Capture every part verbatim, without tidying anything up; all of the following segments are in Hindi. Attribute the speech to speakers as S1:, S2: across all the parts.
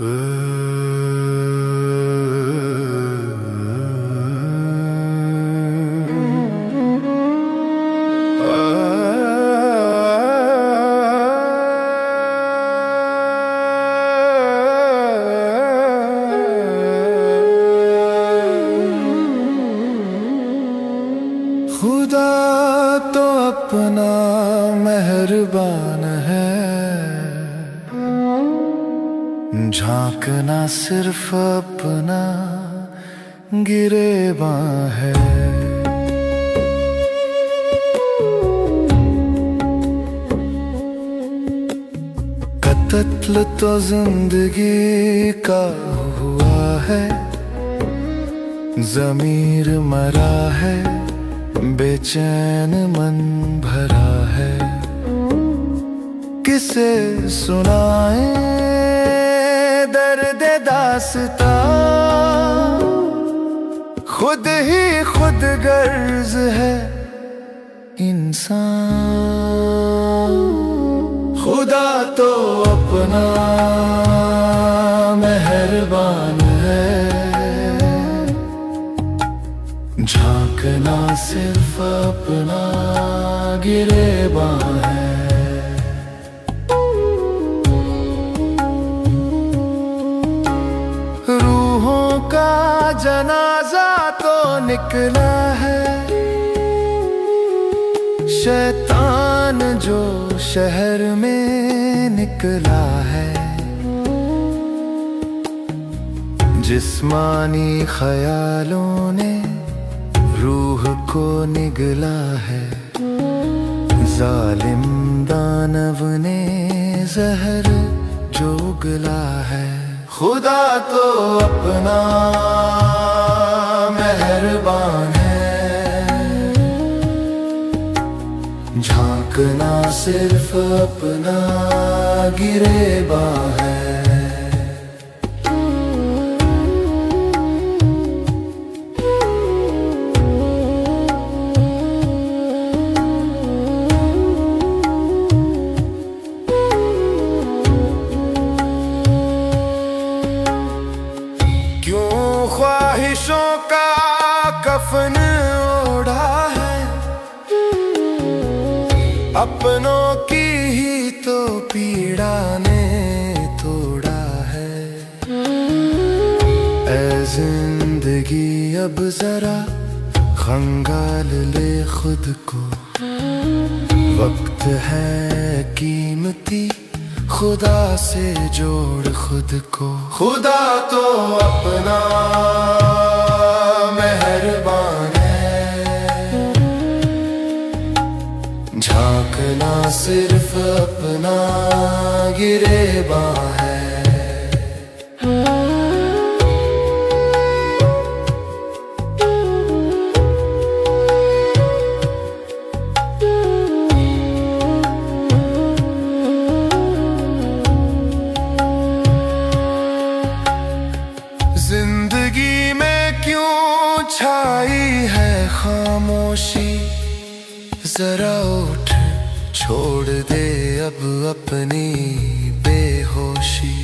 S1: खुदा तो अपना मेहरबान है, झांकना सिर्फ अपना गिरेबां है। कत्ल तो जिंदगी का हुआ है, ज़मीर मरा है, बेचैन मन भरा है। किसे सुनाए दर्द दास्तां, खुद ही खुद गर्ज है इंसान। खुदा तो अपना मेहरबान है, झांकना सिर्फ अपना गिरेबां है। रूहों का जनाजा तो निकला है, शैतान जो शहर में निकला है। जिस्मानी ख्यालों ने रूह को निगला है, जालिम दानव ने जहर जो उगला है। खुदा तो अपना मेहरबान है, झांकना सिर्फ अपना गिरेबां है। ख्वाहिशों का कफन ओढ़ा है, अपनों की ही तो पीड़ा ने तोड़ा है। ऐ जिंदगी अब जरा खंगाल ले खुद को, वक्त है कीमती खुदा से जोड़ खुद को। खुदा तो अपना मेहरबान है, झांकना सिर्फ अपना गिरेबां है। जिंदगी में क्यों छाई है खामोशी, जरा उठ छोड़ दे अब अपनी बेहोशी।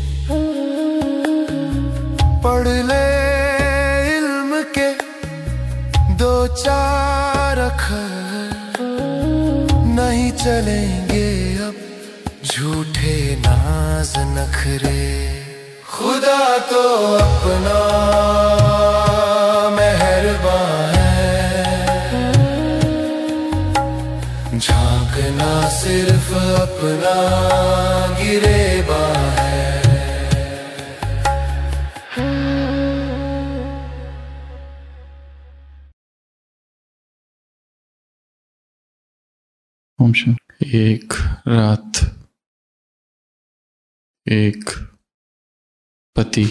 S1: पढ़ ले इल्म के दो चार अक्षर, नहीं चलेंगे अब झूठे नाज नखरे। खुदा तो अपना मेहरबान है, झांकना सिर्फ अपना गिरेबां है।
S2: ओम शांति। एक रात एक पति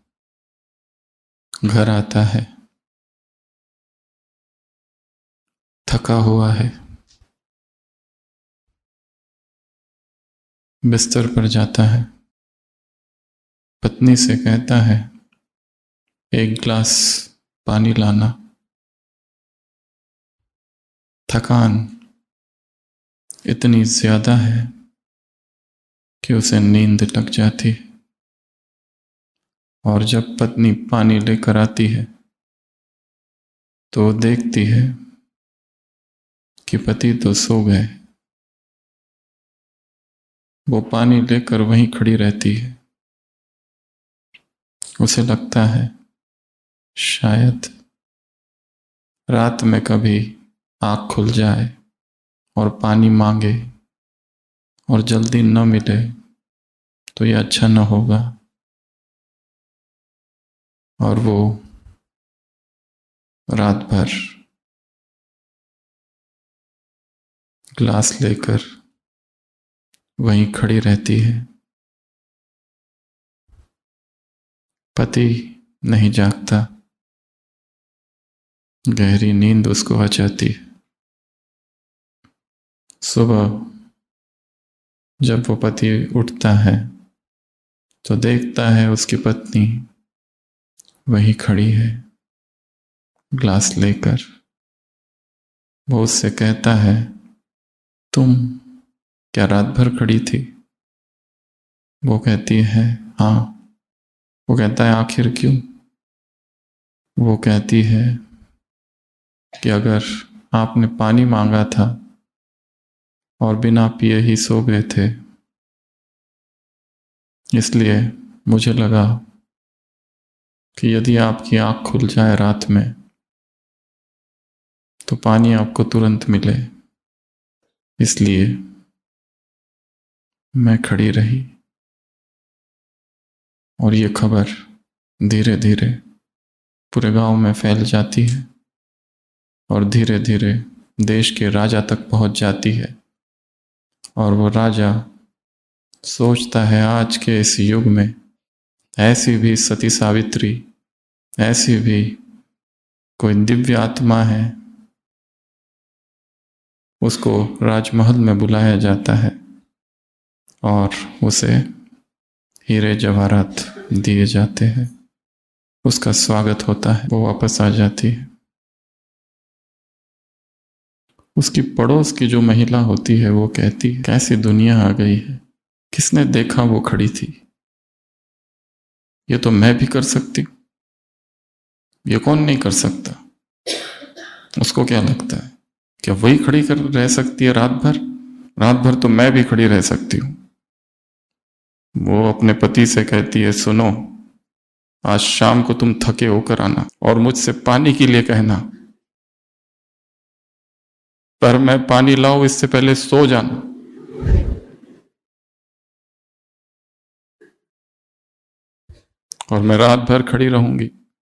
S2: घर आता है, थका हुआ है, बिस्तर पर जाता है, पत्नी से कहता है एक गिलास पानी लाना। थकान इतनी ज्यादा है कि उसे नींद लग जाती। और जब पत्नी पानी लेकर आती है तो देखती है कि पति तो सो गए। वो पानी लेकर वहीं खड़ी रहती है। उसे लगता है शायद रात में कभी आँख खुल जाए और पानी मांगे और जल्दी न मिले तो ये अच्छा न होगा। और वो रात भर ग्लास लेकर वहीं खड़ी रहती है। पति नहीं जागता। गहरी नींद उसको आ जाती है। सुबह जब वो पति उठता है तो देखता है उसकी पत्नी वहीं खड़ी है ग्लास लेकर। वो उससे कहता है, तुम क्या रात भर खड़ी थी? वो कहती है, हाँ। वो कहता है, आखिर क्यों? वो कहती है कि अगर आपने पानी मांगा था और बिना पिए ही सो गए थे, इसलिए मुझे लगा कि यदि आपकी आँख खुल जाए रात में तो पानी आपको तुरंत मिले, इसलिए मैं खड़ी रही। और ये खबर धीरे धीरे पूरे गांव में फैल जाती है और धीरे धीरे देश के राजा तक पहुंच जाती है। और वो राजा सोचता है, आज के इस युग में ऐसी भी सती सावित्री, ऐसी भी कोई दिव्य आत्मा है। उसको राजमहल में बुलाया जाता है और उसे हीरे जवाहरात दिए जाते हैं। उसका स्वागत होता है। वो वापस आ जाती है। उसकी पड़ोस की जो महिला होती है वो कहती है, कैसी दुनिया आ गई है, किसने देखा वो खड़ी थी, ये तो मैं भी कर सकती हूँ, ये कौन नहीं कर सकता? उसको क्या लगता है, क्या वही खड़ी कर रह सकती है रात भर? रात भर तो मैं भी खड़ी रह सकती हूँ। वो अपने पति से कहती है, सुनो, आज शाम को तुम थके होकर आना और मुझसे पानी के लिए कहना, पर मैं पानी लाऊं इससे पहले सो जाना। और मैं रात भर खड़ी रहूंगी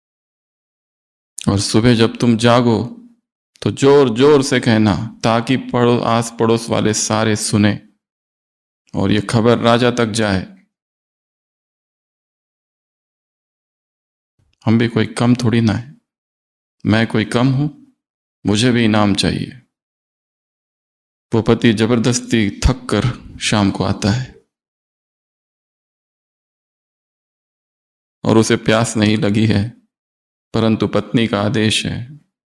S2: और सुबह जब तुम जागो तो जोर जोर से कहना, ताकि पड़ो आस पड़ोस वाले सारे सुने और ये खबर राजा तक जाए। हम भी कोई कम थोड़ी ना है, मैं कोई कम हूं, मुझे भी इनाम चाहिए। वो पति जबरदस्ती थक कर शाम को आता है और उसे प्यास नहीं लगी है, परंतु पत्नी का आदेश है।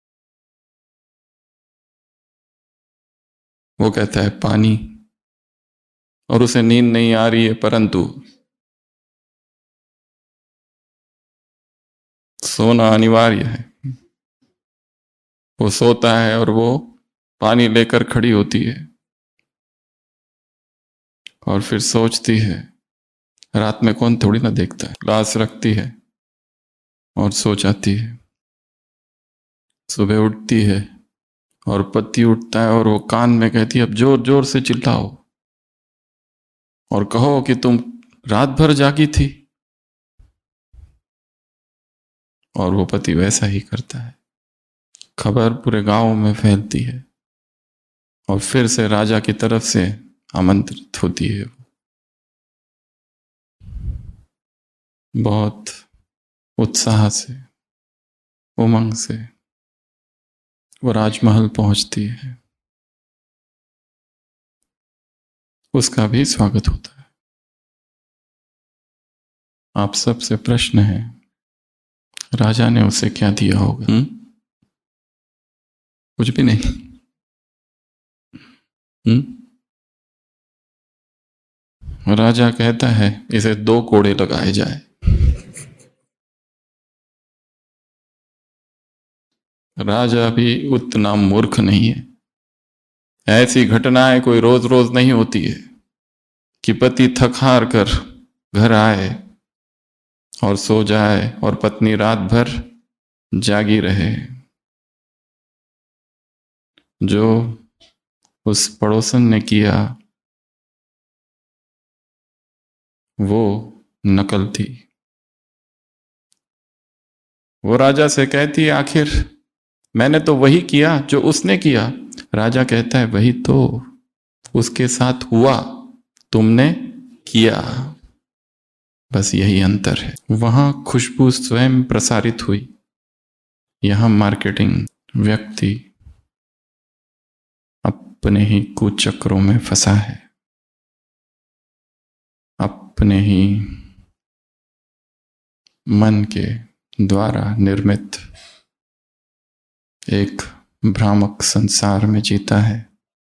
S2: वो कहता है पानी, और उसे नींद नहीं आ रही है, परंतु सोना अनिवार्य है। वो सोता है और वो पानी लेकर खड़ी होती है और फिर सोचती है, रात में कौन थोड़ी ना देखता है। ग्लास रखती है और सो जाती है। सुबह उठती है और पति उठता है और वो कान में कहती है, अब जोर जोर से चिल्लाओ और कहो कि तुम रात भर जागी थी। और वो पति वैसा ही करता है। खबर पूरे गांव में फैलती है और फिर से राजा की तरफ से आमंत्रित होती है। बहुत उत्साह से, उमंग से वो राजमहल पहुंचती है। उसका भी स्वागत होता है। आप सबसे प्रश्न है, राजा ने उसे क्या दिया होगा? हुँ? कुछ भी नहीं। हुँ? राजा कहता है, इसे दो कोड़े लगाए जाए। राजा भी उतना मूर्ख नहीं है। ऐसी घटनाएं कोई रोज रोज नहीं होती है कि पति थक हार कर घर आए और सो जाए और पत्नी रात भर जागी रहे। जो उस पड़ोसन ने किया वो नकल थी। वो राजा से कहती, आखिर मैंने तो वही किया जो उसने किया। राजा कहता है, वही तो उसके साथ हुआ, तुमने किया। बस यही अंतर है। वहां खुशबू स्वयं प्रसारित हुई, यहां मार्केटिंग। व्यक्ति अपने ही कुचक्रों में फंसा है, अपने ही मन के द्वारा निर्मित एक भ्रामक संसार में जीता है।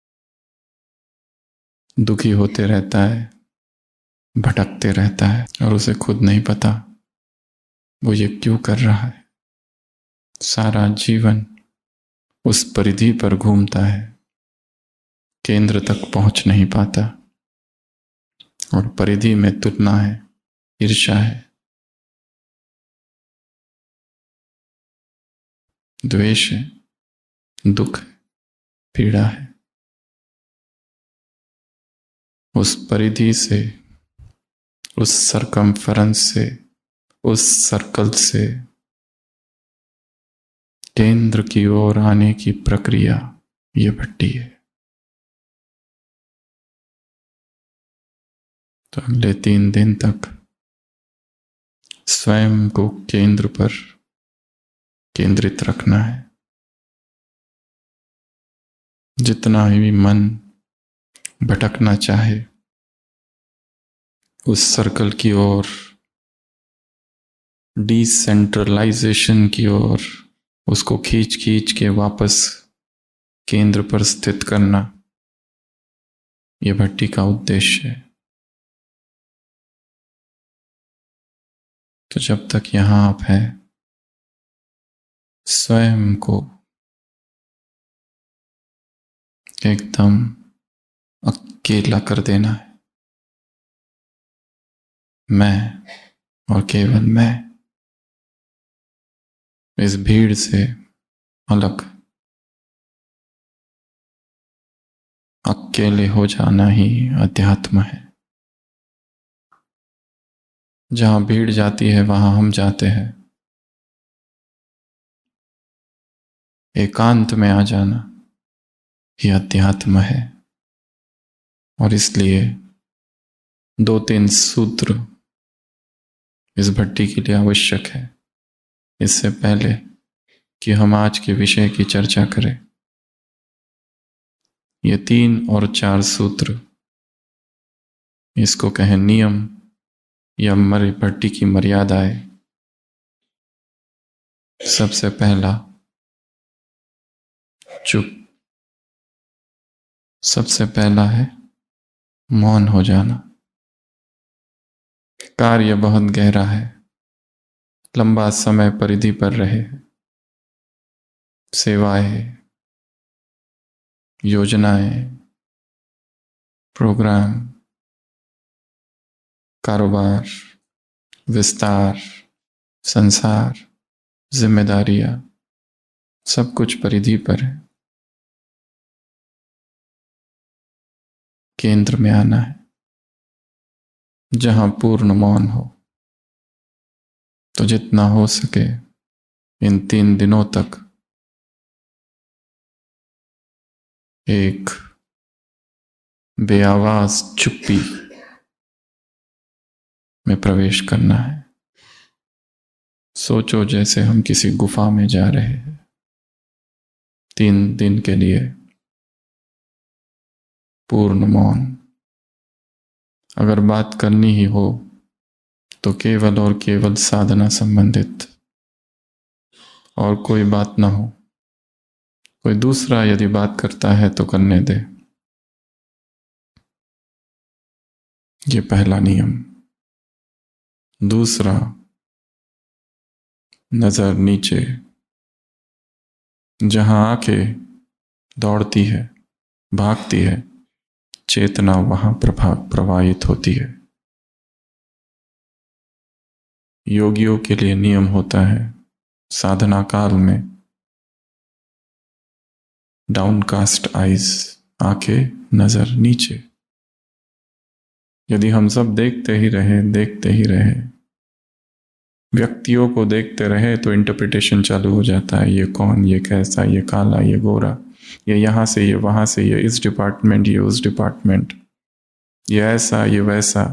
S2: दुखी होते रहता है, भटकते रहता है और उसे खुद नहीं पता वो ये क्यों कर रहा है। सारा जीवन उस परिधि पर घूमता है, केंद्र तक पहुंच नहीं पाता। और परिधि में तुलना है, ईर्ष्या है, द्वेष है, दुख है, पीड़ा है। उस परिधि से, उस सरकमफेरेंस से, उस सर्कल से केंद्र की ओर आने की प्रक्रिया ये भट्टी है। तो अगले तीन दिन तक स्वयं को केंद्र पर केंद्रित रखना है। जितना ही मन भटकना चाहे उस सर्कल की ओर, डिसेंट्रलाइजेशन की ओर, उसको खींच खींच के वापस केंद्र पर स्थित करना, यह भट्टी का उद्देश्य है। तो जब तक यहां आप हैं, स्वयं को एकदम अकेला कर देना है। मैं और केवल मैं, इस भीड़ से अलग अकेले हो जाना ही अध्यात्म है। जहां भीड़ जाती है वहां हम जाते हैं। एकांत में आ जाना ही अध्यात्म है। और इसलिए दो तीन सूत्र इस भट्टी के लिए आवश्यक है, इससे पहले कि हम आज के विषय की चर्चा करें। ये तीन और चार सूत्र, इसको कहें नियम या मरी भट्टी की मर्यादाएं। सबसे पहला चुप। सबसे पहला है मौन हो जाना। कार्य बहुत गहरा है, लंबा समय परिधि पर रहे। सेवाएं, योजनाएं, प्रोग्राम, कारोबार, विस्तार, संसार, जिम्मेदारियां, सब कुछ परिधि पर है। केंद्र में आना है जहां पूर्ण मौन हो। तो जितना हो सके इन तीन दिनों तक एक बेआवाज चुप्पी में प्रवेश करना है। सोचो जैसे हम किसी गुफा में जा रहे हैं तीन दिन के लिए। पूर्ण मौन। अगर बात करनी ही हो तो केवल और केवल साधना संबंधित, और कोई बात ना हो। कोई दूसरा यदि बात करता है तो करने दे। ये पहला नियम। दूसरा, नजर नीचे जहां आंखें दौड़ती है, भागती है, चेतना वहां प्रभा प्रवाहित होती है। योगियों के लिए नियम होता है साधना काल में डाउनकास्ट आइज, आंखें नजर नीचे। यदि हम सब देखते ही रहे देखते ही रहे व्यक्तियों को देखते रहे तो इंटरप्रिटेशन चालू हो जाता है। ये कौन, ये कैसा, ये काला, ये गोरा, ये यहाँ से, ये वहां से, ये इस डिपार्टमेंट, ये उस डिपार्टमेंट, ये ऐसा, ये वैसा।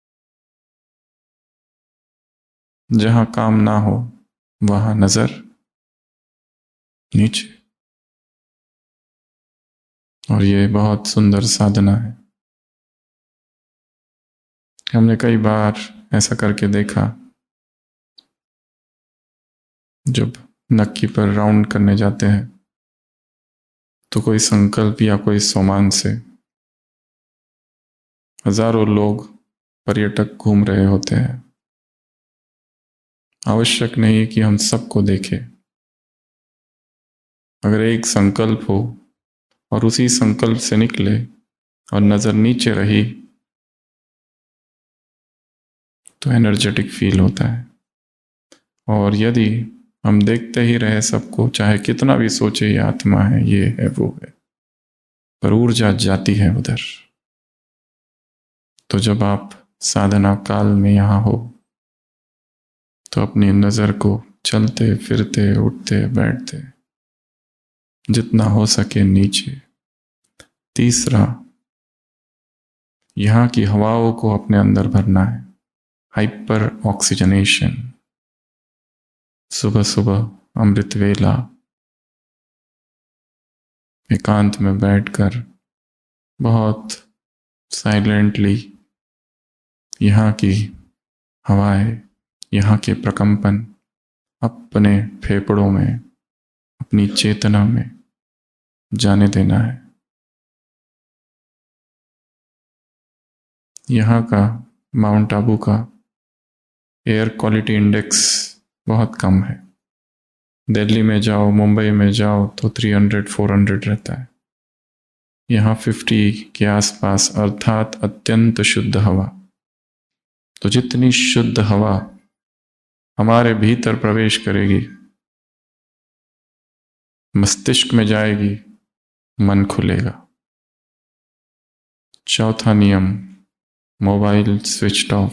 S2: जहां काम ना हो वहां नजर नीचे। और ये बहुत सुंदर साधना है। हमने कई बार ऐसा करके देखा। जब नक्की पर राउंड करने जाते हैं तो कोई संकल्प या कोई सोमान से हजारों लोग, पर्यटक घूम रहे होते हैं। आवश्यक नहीं कि हम सबको देखें। अगर एक संकल्प हो और उसी संकल्प से निकले और नजर नीचे रही तो एनर्जेटिक फील होता है। और यदि हम देखते ही रहे सबको, चाहे कितना भी सोचे ये आत्मा है, ये है, वो है, पर ऊर्जा जाती है उधर। तो जब आप साधना काल में यहां हो तो अपनी नजर को चलते फिरते, उठते बैठते, जितना हो सके नीचे। तीसरा, यहां की हवाओं को अपने अंदर भरना है। Hyper oxygenation. सुबह सुबह अमृत वेला एकांत में बैठकर बहुत साइलेंटली यहाँ की हवाएं, यहाँ के प्रकंपन अपने फेफड़ों में, अपनी चेतना में जाने देना है। यहाँ का माउंट आबू का एयर क्वालिटी इंडेक्स बहुत कम है। दिल्ली में जाओ, मुंबई में जाओ तो तीन सौ चार सौ रहता है। यहाँ पचास के आसपास, अर्थात अत्यंत शुद्ध हवा। तो जितनी शुद्ध हवा हमारे भीतर प्रवेश करेगी, मस्तिष्क में जाएगी, मन खुलेगा। चौथा नियम, मोबाइल स्विच ऑफ।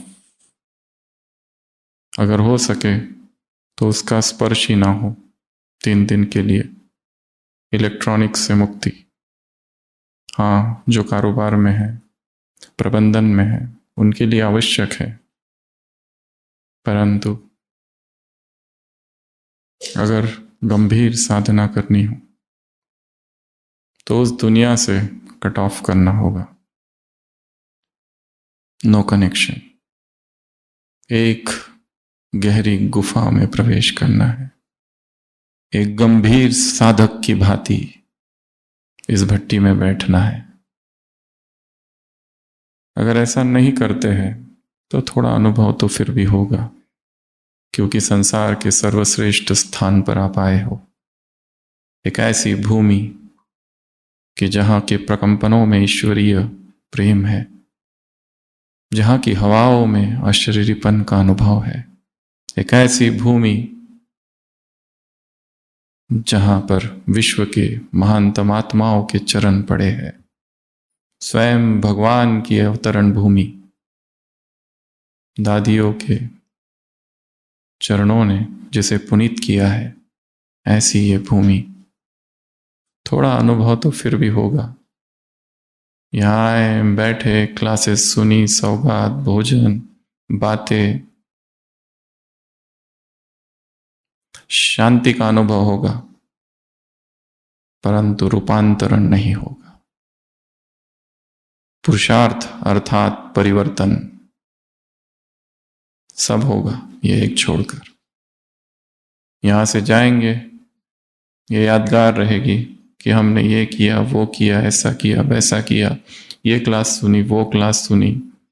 S2: अगर हो सके तो उसका स्पर्श ही ना हो तीन दिन के लिए। इलेक्ट्रॉनिक्स से मुक्ति। हाँ, जो कारोबार में है, प्रबंधन में है, उनके लिए आवश्यक है। परंतु अगर गंभीर साधना करनी हो तो उस दुनिया से कट ऑफ करना होगा। No connection. एक गहरी गुफा में प्रवेश करना है, एक गंभीर साधक की भांति इस भट्टी में बैठना है। अगर ऐसा नहीं करते हैं तो थोड़ा अनुभव तो फिर भी होगा, क्योंकि संसार के सर्वश्रेष्ठ स्थान पर आप आए हो। एक ऐसी भूमि कि जहां के प्रकंपनों में ईश्वरीय प्रेम है, जहां की हवाओं में अशरीरीपन का अनुभव है। एक ऐसी भूमि जहां पर विश्व के महानतम आत्माओं के चरण पड़े हैं। स्वयं भगवान की अवतरण भूमि, दादियों के चरणों ने जिसे पुनीत किया है, ऐसी ये भूमि। थोड़ा अनुभव तो फिर भी होगा। यहाँ आए, बैठे, क्लासेस सुनी, सौगात, भोजन, बातें, शांति का अनुभव होगा, परंतु रूपांतरण नहीं होगा। पुरुषार्थ अर्थात परिवर्तन सब होगा ये एक छोड़कर। यहां से जाएंगे, ये यादगार रहेगी कि हमने ये किया, वो किया, ऐसा किया, वैसा किया, ये क्लास सुनी, वो क्लास सुनी,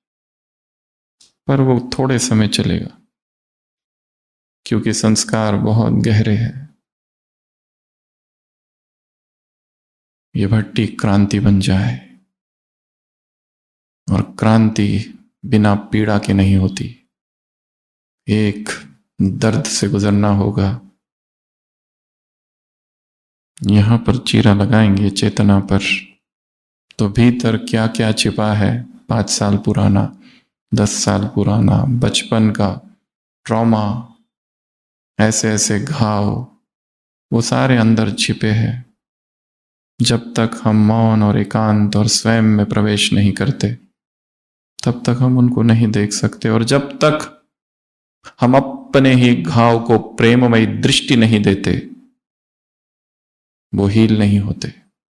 S2: पर वो थोड़े समय चलेगा, क्योंकि संस्कार बहुत गहरे हैं। ये भट्टी क्रांति बन जाए। और क्रांति बिना पीड़ा के नहीं होती, एक दर्द से गुजरना होगा। यहां पर चीरा लगाएंगे चेतना पर, तो भीतर क्या क्या छिपा है, पांच साल पुराना, दस साल पुराना बचपन का ट्रॉमा, ऐसे ऐसे घाव, वो सारे अंदर छिपे हैं। जब तक हम मौन और एकांत और स्वयं में प्रवेश नहीं करते, तब तक हम उनको नहीं देख सकते। और जब तक हम अपने ही घाव को प्रेममयी दृष्टि नहीं देते, वो हील नहीं होते।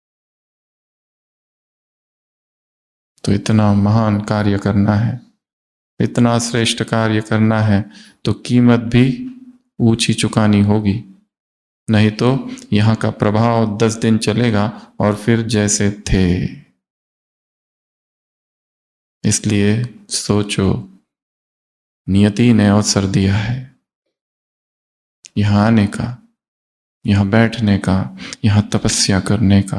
S2: तो इतना महान कार्य करना है, इतना श्रेष्ठ कार्य करना है, तो कीमत भी ऊंची चुकानी होगी। नहीं तो यहां का प्रभाव दस दिन चलेगा और फिर जैसे थे। इसलिए सोचो, नियति ने अवसर दिया है यहां आने का, यहां बैठने का, यहां तपस्या करने का।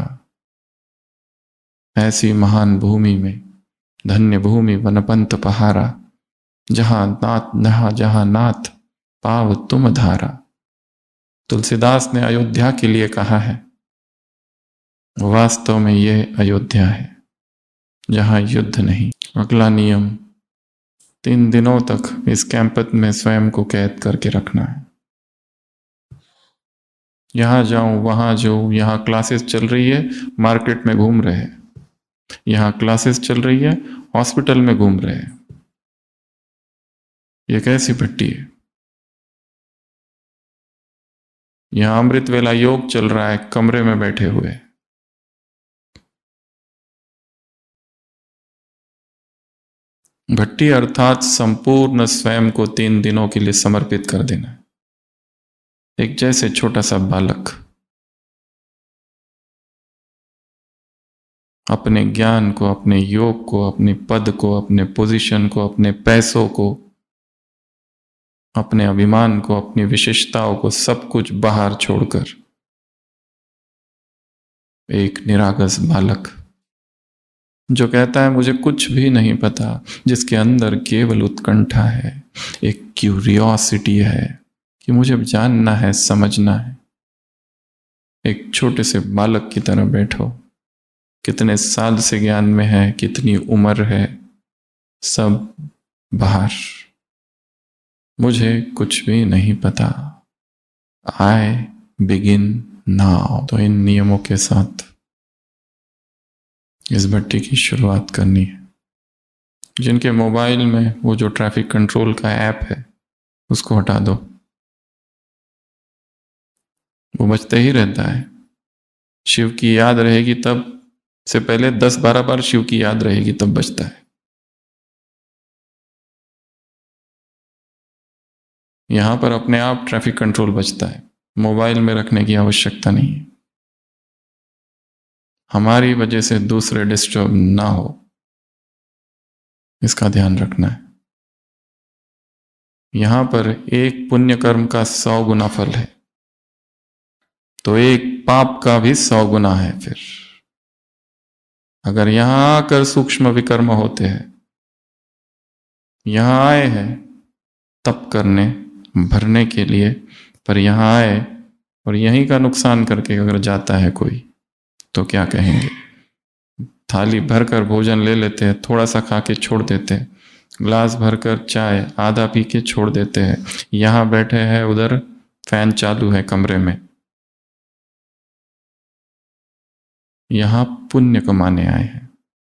S2: ऐसी महान भूमि में, धन्य भूमि वनपंत पहारा, जहां नाथ नहा जहां नाथ पाव तुम धारा। तुलसीदास ने अयोध्या के लिए कहा है, वास्तव में ये अयोध्या है जहां युद्ध नहीं। अगला नियम, तीन दिनों तक इस कैंपस में स्वयं को कैद करके रखना है। यहां जाऊं वहां जाऊं, यहां क्लासेस चल रही है, मार्केट में घूम रहे हैं, यहां क्लासेस चल रही है, हॉस्पिटल में घूम रहे हैं। यह कैसी भट्टी है? यहां अमृत वेला योग चल रहा है, कमरे में बैठे हुए। भट्टी अर्थात संपूर्ण स्वयं को तीन दिनों के लिए समर्पित कर देना है। एक जैसे छोटा सा बालक अपने ज्ञान को, अपने योग को, अपने पद को, अपने पोजीशन को, अपने पैसों को, अपने अभिमान को, अपनी विशेषताओं को, सब कुछ बाहर छोड़कर एक निरागस बालक जो कहता है मुझे कुछ भी नहीं पता, जिसके अंदर केवल उत्कंठा है, एक क्यूरियोसिटी है कि मुझे जानना है, समझना है। एक छोटे से बालक की तरह बैठो। कितने साल से ज्ञान में है, कितनी उम्र है, सब बाहर। मुझे कुछ भी नहीं पता। I begin now. तो इन नियमों के साथ इस भट्टी की शुरुआत करनी है। जिनके मोबाइल में वो जो ट्रैफिक कंट्रोल का ऐप है उसको हटा दो, वो बजते ही रहता है। शिव की याद रहेगी तब से पहले दस बारह बार शिव की याद रहेगी तब बजता है। यहां पर अपने आप ट्रैफिक कंट्रोल बजता है, मोबाइल में रखने की आवश्यकता नहीं है। हमारी वजह से दूसरे डिस्टर्ब ना हो, इसका ध्यान रखना है। यहां पर एक पुण्य कर्म का सौ गुना फल है, तो एक पाप का भी सौ गुना है। फिर अगर यहां आकर सूक्ष्म विकर्म होते हैं, यहां आए हैं तप करने, भरने के लिए, पर यहां आए और यहीं का नुकसान करके अगर जाता है कोई, तो क्या कहेंगे? थाली भरकर भोजन ले लेते हैं, थोड़ा सा खा के छोड़ देते हैं। ग्लास भरकर चाय आधा पी के छोड़ देते हैं। यहां बैठे हैं, उधर फैन चालू है कमरे में। यहां पुण्य कमाने आए हैं।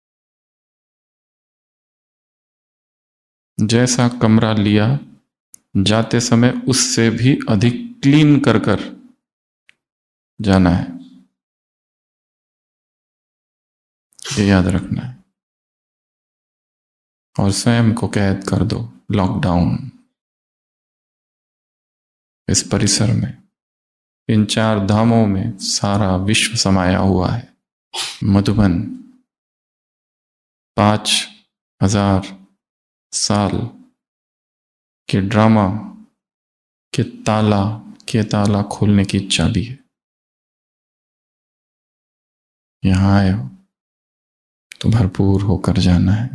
S2: जैसा कमरा लिया, जाते समय उससे भी अधिक क्लीन कर कर जाना है, ये याद रखना है। और स्वयं को कैद कर दो, लॉकडाउन। इस परिसर में, इन चार धामों में सारा विश्व समाया हुआ है। मधुबन पांच हजार साल के ड्रामा के ताला के ताला खोलने की चाबी है। यहाँ आए हो तो भरपूर होकर जाना है।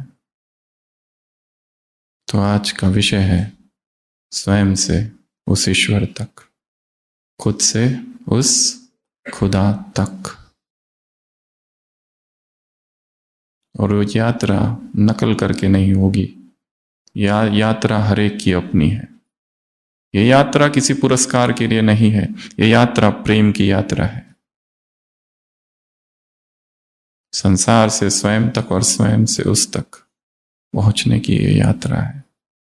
S2: तो आज का विषय है स्वयं से उस ईश्वर तक, खुद से उस खुदा तक। और वो यात्रा नकल करके नहीं होगी, या यात्रा हर एक की अपनी है। ये यात्रा किसी पुरस्कार के लिए नहीं है, ये यात्रा प्रेम की यात्रा है। संसार से स्वयं तक और स्वयं से उस तक पहुंचने की ये यात्रा है।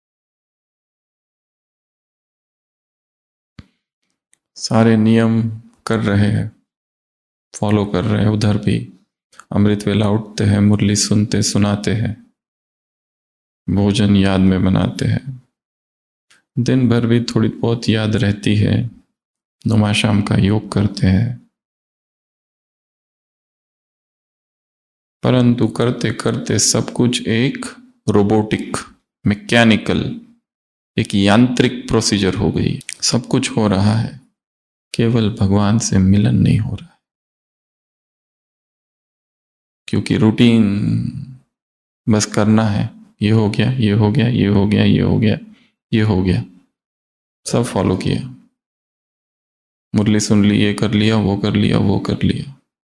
S2: सारे नियम कर रहे हैं, फॉलो कर रहे हैं। उधर भी अमृत वेला उठते हैं, मुरली सुनते सुनाते हैं, भोजन याद में बनाते हैं। दिन भर भी थोड़ी बहुत याद रहती है, नुमा शाम का योग करते हैं। परंतु करते करते सब कुछ एक रोबोटिक, मैकेनिकल, एक यांत्रिक प्रोसीजर हो गई। सब कुछ हो रहा है, केवल भगवान से मिलन नहीं हो रहा है। क्योंकि रूटीन बस करना है, ये हो गया, ये हो गया, ये हो गया, ये हो गया, ये हो गया, सब फॉलो किया। मुरली सुन ली, ये कर लिया, वो कर लिया, वो कर लिया।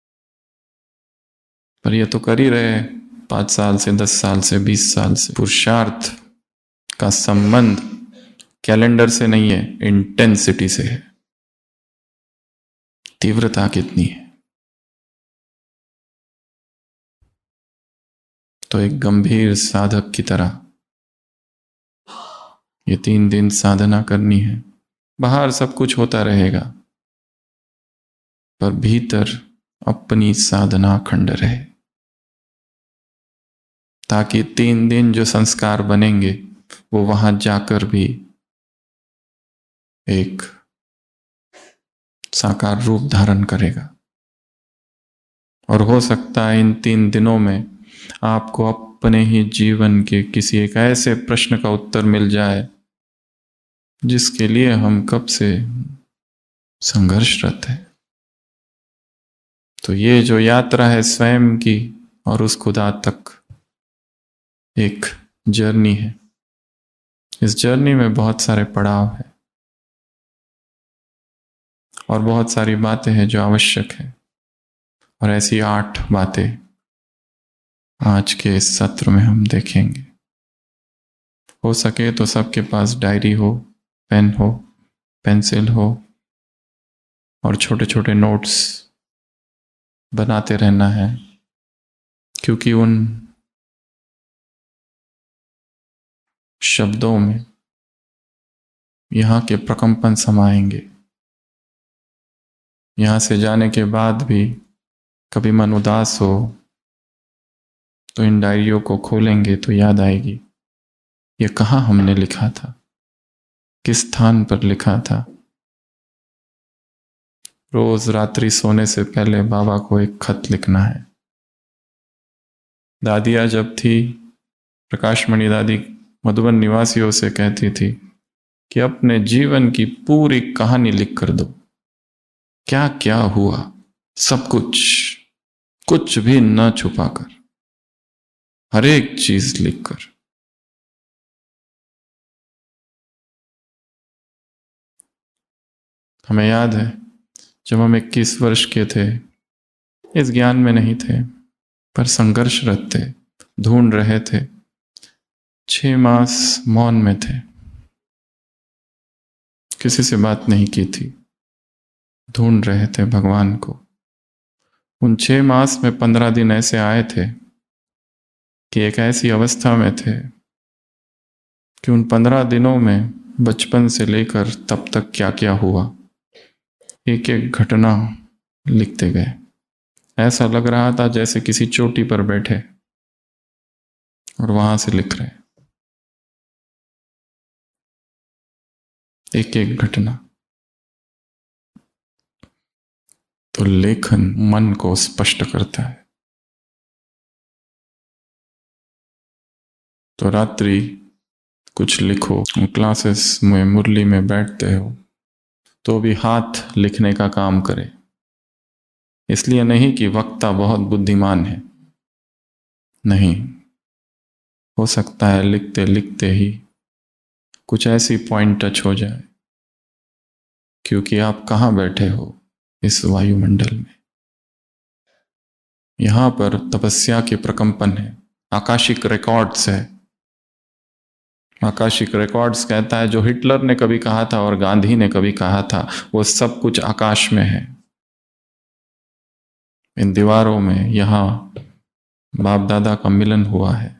S2: पर ये तो कर ही रहे पांच साल से, दस साल से, बीस साल से। पुरुषार्थ का संबंध कैलेंडर से नहीं है, इंटेंसिटी से है। तीव्रता कितनी है। तो एक गंभीर साधक की तरह ये तीन दिन साधना करनी है। बाहर सब कुछ होता रहेगा, पर भीतर अपनी साधना अखंड रहे, ताकि तीन दिन जो संस्कार बनेंगे वो वहां जाकर भी एक साकार रूप धारण करेगा। और हो सकता है इन तीन दिनों में आपको अपने ही जीवन के किसी एक ऐसे प्रश्न का उत्तर मिल जाए जिसके लिए हम कब से संघर्षरत हैं। तो ये जो यात्रा है स्वयं की और उस खुदा तक, एक जर्नी है। इस जर्नी में बहुत सारे पड़ाव हैं और बहुत सारी बातें हैं जो आवश्यक है। और ऐसी आठ बातें आज के इस सत्र में हम देखेंगे। हो सके तो सबके पास डायरी हो, पेन हो, पेंसिल हो और छोटे छोटे नोट्स बनाते रहना है, क्योंकि उन शब्दों में यहाँ के प्रकंपन समाएंगे। यहाँ से जाने के बाद भी कभी मन उदास हो तो इन डायरियों को खोलेंगे तो याद आएगी, ये कहाँ हमने लिखा था, किस स्थान पर लिखा था। रोज रात्रि सोने से पहले बाबा को एक खत लिखना है। दादिया जब थी, प्रकाशमणि दादी मधुबन निवासियों से कहती थी कि अपने जीवन की पूरी कहानी लिख कर दो, क्या क्या हुआ, सब कुछ, कुछ भी न छुपाकर, हर एक चीज लिखकर। हमें याद है जब हम इक्कीस वर्ष के थे, इस ज्ञान में नहीं थे, पर संघर्षरत थे, ढूंढ रहे थे। छह मास मौन में थे, किसी से बात नहीं की थी, ढूंढ रहे थे भगवान को। उन छह मास में पंद्रह दिन ऐसे आए थे कि एक ऐसी अवस्था में थे कि उन पंद्रह दिनों में बचपन से लेकर तब तक क्या क्या हुआ, एक एक घटना लिखते गए। ऐसा लग रहा था जैसे किसी चोटी पर बैठे और वहां से लिख रहे, एक एक घटना। तो लेखन मन को स्पष्ट करता है। तो रात्रि कुछ लिखो, क्लासेस में मुरली में बैठते हो तो भी हाथ लिखने का काम करे। इसलिए नहीं कि वक्ता बहुत बुद्धिमान है, नहीं, हो सकता है लिखते लिखते ही कुछ ऐसी पॉइंट टच हो जाए, क्योंकि आप कहाँ बैठे हो इस वायुमंडल में। यहां पर तपस्या के प्रकंपन है, आकाशिक रिकॉर्ड्स है। आकाशिक रिकॉर्ड्स कहता है जो हिटलर ने कभी कहा था और गांधी ने कभी कहा था, वो सब कुछ आकाश में है। इन दीवारों में यहां बाप दादा का मिलन हुआ है,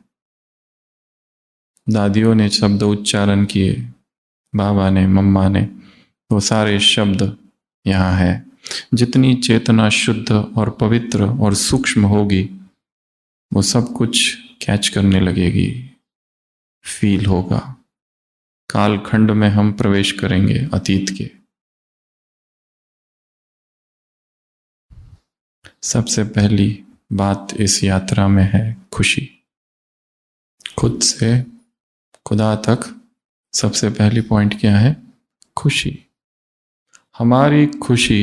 S2: दादियों ने शब्द उच्चारण किए, बाबा ने, मम्मा ने, वो सारे शब्द यहाँ है। जितनी चेतना शुद्ध और पवित्र और सूक्ष्म होगी, वो सब कुछ कैच करने लगेगी, फील होगा। कालखंड में हम प्रवेश करेंगे अतीत के। सबसे पहली बात इस यात्रा में है खुशी। खुद से खुदा तक सबसे पहली पॉइंट क्या है? खुशी। हमारी खुशी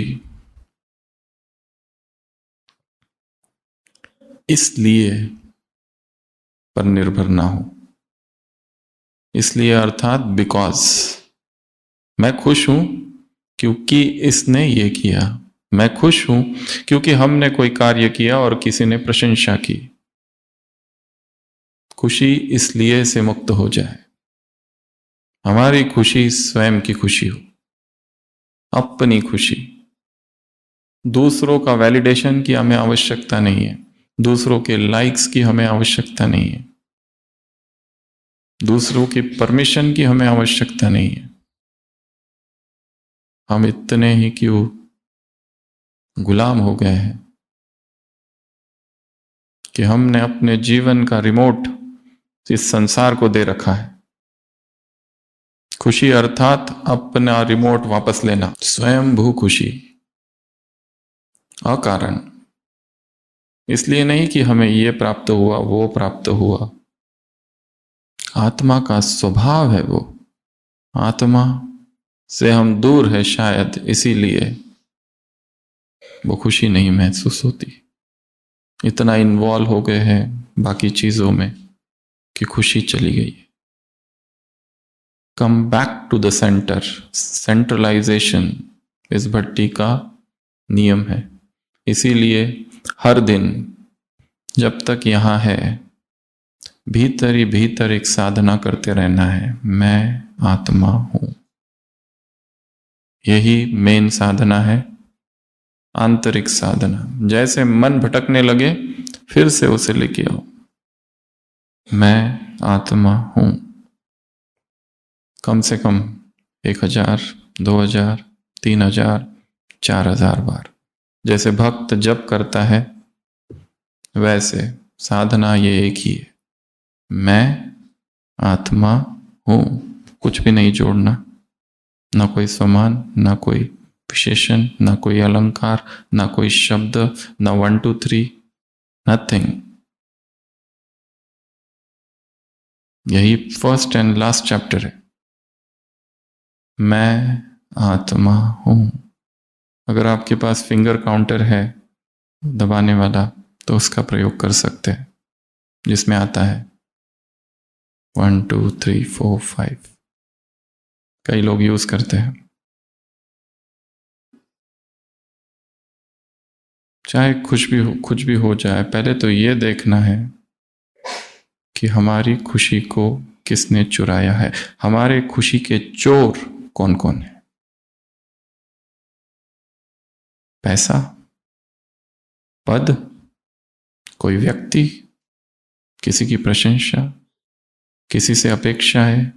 S2: इसलिए पर निर्भर ना हो, इसलिए अर्थात बिकॉज मैं खुश हूं क्योंकि इसने ये किया, मैं खुश हूं क्योंकि हमने कोई कार्य किया और किसी ने प्रशंसा की। खुशी इसलिए से मुक्त हो जाए, हमारी खुशी स्वयं की खुशी हो, अपनी खुशी। दूसरों का वैलिडेशन की हमें आवश्यकता नहीं है, दूसरों के लाइक्स की हमें आवश्यकता नहीं है, दूसरों की परमिशन की हमें आवश्यकता नहीं है। हम इतने ही क्यों गुलाम हो गए हैं कि हमने अपने जीवन का रिमोट इस संसार को दे रखा है। खुशी अर्थात अपना रिमोट वापस लेना, स्वयंभू खुशी, अकारण। इसलिए नहीं कि हमें ये प्राप्त हुआ, वो प्राप्त हुआ। आत्मा का स्वभाव है वो, आत्मा से हम दूर है शायद, इसीलिए वो खुशी नहीं महसूस होती। इतना इन्वॉल्व हो गए हैं बाकी चीजों में कि खुशी चली गई। Come back to the centre. Centralisation इस भट्टी का नियम है। इसीलिए हर दिन जब तक यहां है, भीतर ही भीतर एक साधना करते रहना है, मैं आत्मा हूं। यही मेन साधना है, आंतरिक साधना। जैसे मन भटकने लगे, फिर से उसे लेके आओ, मैं आत्मा हूं। कम से कम एक हजार, दो हजार, तीन हजार, चार हजार बार। जैसे भक्त जप करता है, वैसे साधना ये एक ही है, मैं आत्मा हूं। कुछ भी नहीं जोड़ना, ना कोई समान, ना कोई विशेषण, ना कोई अलंकार, ना कोई शब्द, ना वन टू थ्री, नथिंग। यही फर्स्ट एंड लास्ट चैप्टर है, मैं आत्मा हूं। अगर आपके पास फिंगर काउंटर है दबाने वाला, तो उसका प्रयोग कर सकते हैं, जिसमें आता है one two three four five. कई लोग यूज करते हैं। चाहे कुछ भी हो, कुछ भी हो जाए, पहले तो ये देखना है कि हमारी खुशी को किसने चुराया है, हमारे खुशी के चोर कौन कौन है। पैसा, पद, कोई व्यक्ति, किसी की प्रशंसा, किसी से अपेक्षा है,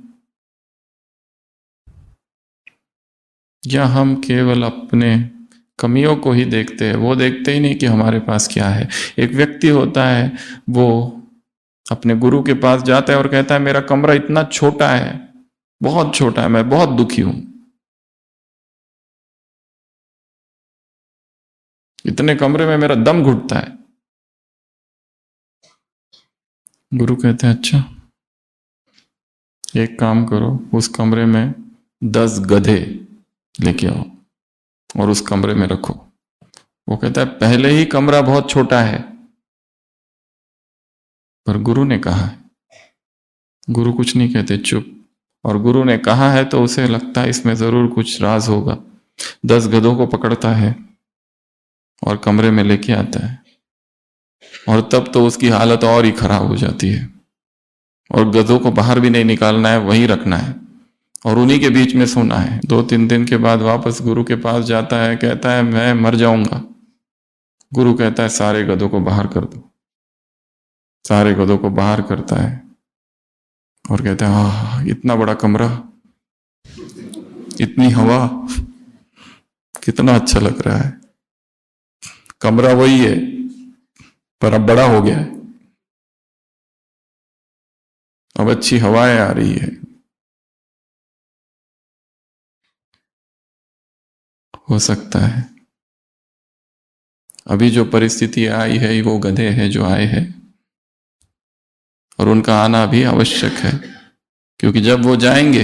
S2: या हम केवल अपने कमियों को ही देखते हैं, वो देखते ही नहीं कि हमारे पास क्या है। एक व्यक्ति होता है, वो अपने गुरु के पास जाता है और कहता है मेरा कमरा इतना छोटा है, बहुत छोटा है, मैं बहुत दुखी हूं। इतने कमरे में मेरा दम घुटता है। गुरु कहते हैं अच्छा, एक काम करो, उस कमरे में दस गधे लेके आओ और उस कमरे में रखो। वो कहता है पहले ही कमरा बहुत छोटा है, पर गुरु ने कहा है। गुरु कुछ नहीं कहते, चुप। और गुरु ने कहा है तो उसे लगता है इसमें जरूर कुछ राज होगा। दस गधों को पकड़ता है और कमरे में लेके आता है, और तब तो उसकी हालत और ही खराब हो जाती है। और गधों को बाहर भी नहीं निकालना है, वहीं रखना है और उन्हीं के बीच में सोना है। दो तीन दिन के बाद वापस गुरु के पास जाता है, कहता है मैं मर जाऊंगा। गुरु कहता है सारे गधों को बाहर कर दो। सारे गधों को बाहर करता है और कहता है आह, इतना बड़ा कमरा, इतनी हवा, कितना अच्छा लग रहा है। कमरा वही है पर अब बड़ा हो गया है, अब अच्छी हवाएं आ रही है। हो सकता है अभी जो परिस्थिति आई है वो गधे हैं जो आए हैं, और उनका आना भी आवश्यक है, क्योंकि जब वो जाएंगे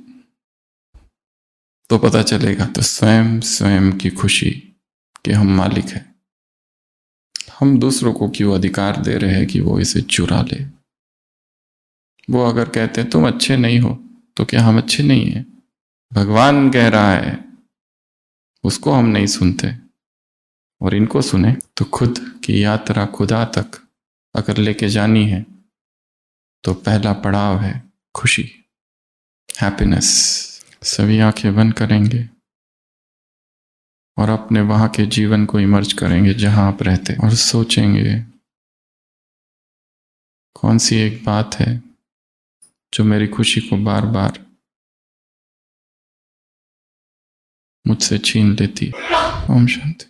S2: तो पता चलेगा। तो स्वयं स्वयं की खुशी कि हम मालिक हैं। हम दूसरों को क्यों अधिकार दे रहे हैं कि वो इसे चुरा ले। वो अगर कहते हैं तुम अच्छे नहीं हो, तो क्या हम अच्छे नहीं हैं? भगवान कह रहा है, उसको हम नहीं सुनते और इनको सुने तो खुद की यात्रा खुदा तक अगर लेके जानी है तो पहला पड़ाव है खुशी, हैप्पीनेस। सभी आंखें बंद करेंगे और अपने वहां के जीवन को इमर्ज करेंगे जहां आप रहते, और सोचेंगे कौन सी एक बात है जो मेरी खुशी को बार बार मुझसे छीन लेती है। ओम शांति।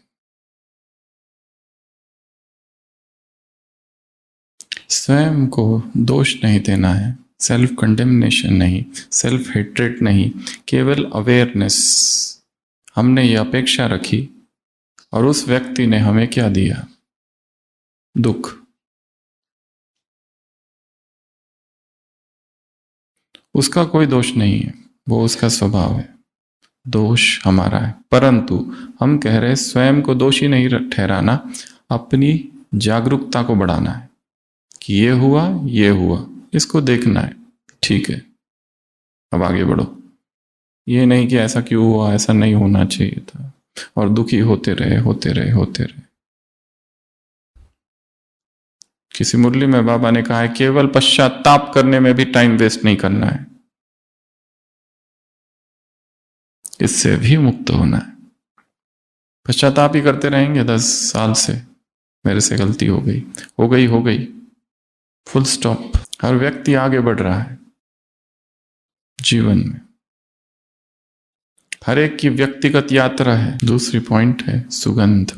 S2: स्वयं को दोष नहीं देना है, सेल्फ कंडेमनेशन नहीं, सेल्फ हेट्रेड नहीं, केवल अवेयरनेस। हमने ये अपेक्षा रखी और उस व्यक्ति ने हमें क्या दिया? दुख। उसका कोई दोष नहीं है, वो उसका स्वभाव है। दोष हमारा है, परंतु हम कह रहे स्वयं को दोषी नहीं ठहराना, अपनी जागरूकता को बढ़ाना है कि ये हुआ, ये हुआ, इसको देखना है, ठीक है, अब आगे बढ़ो। ये नहीं कि ऐसा क्यों हुआ, ऐसा नहीं होना चाहिए था, और दुखी होते रहे होते रहे होते रहे। किसी मुरली में बाबा ने कहा है केवल पश्चाताप करने में भी टाइम वेस्ट नहीं करना है, इससे भी मुक्त होना है। पश्चाताप ही करते रहेंगे दस साल से, मेरे से गलती हो गई, हो गई हो गई, फुल स्टॉप। हर व्यक्ति आगे बढ़ रहा है जीवन में, हर एक की व्यक्तिगत यात्रा है। दूसरी पॉइंट है सुगंध,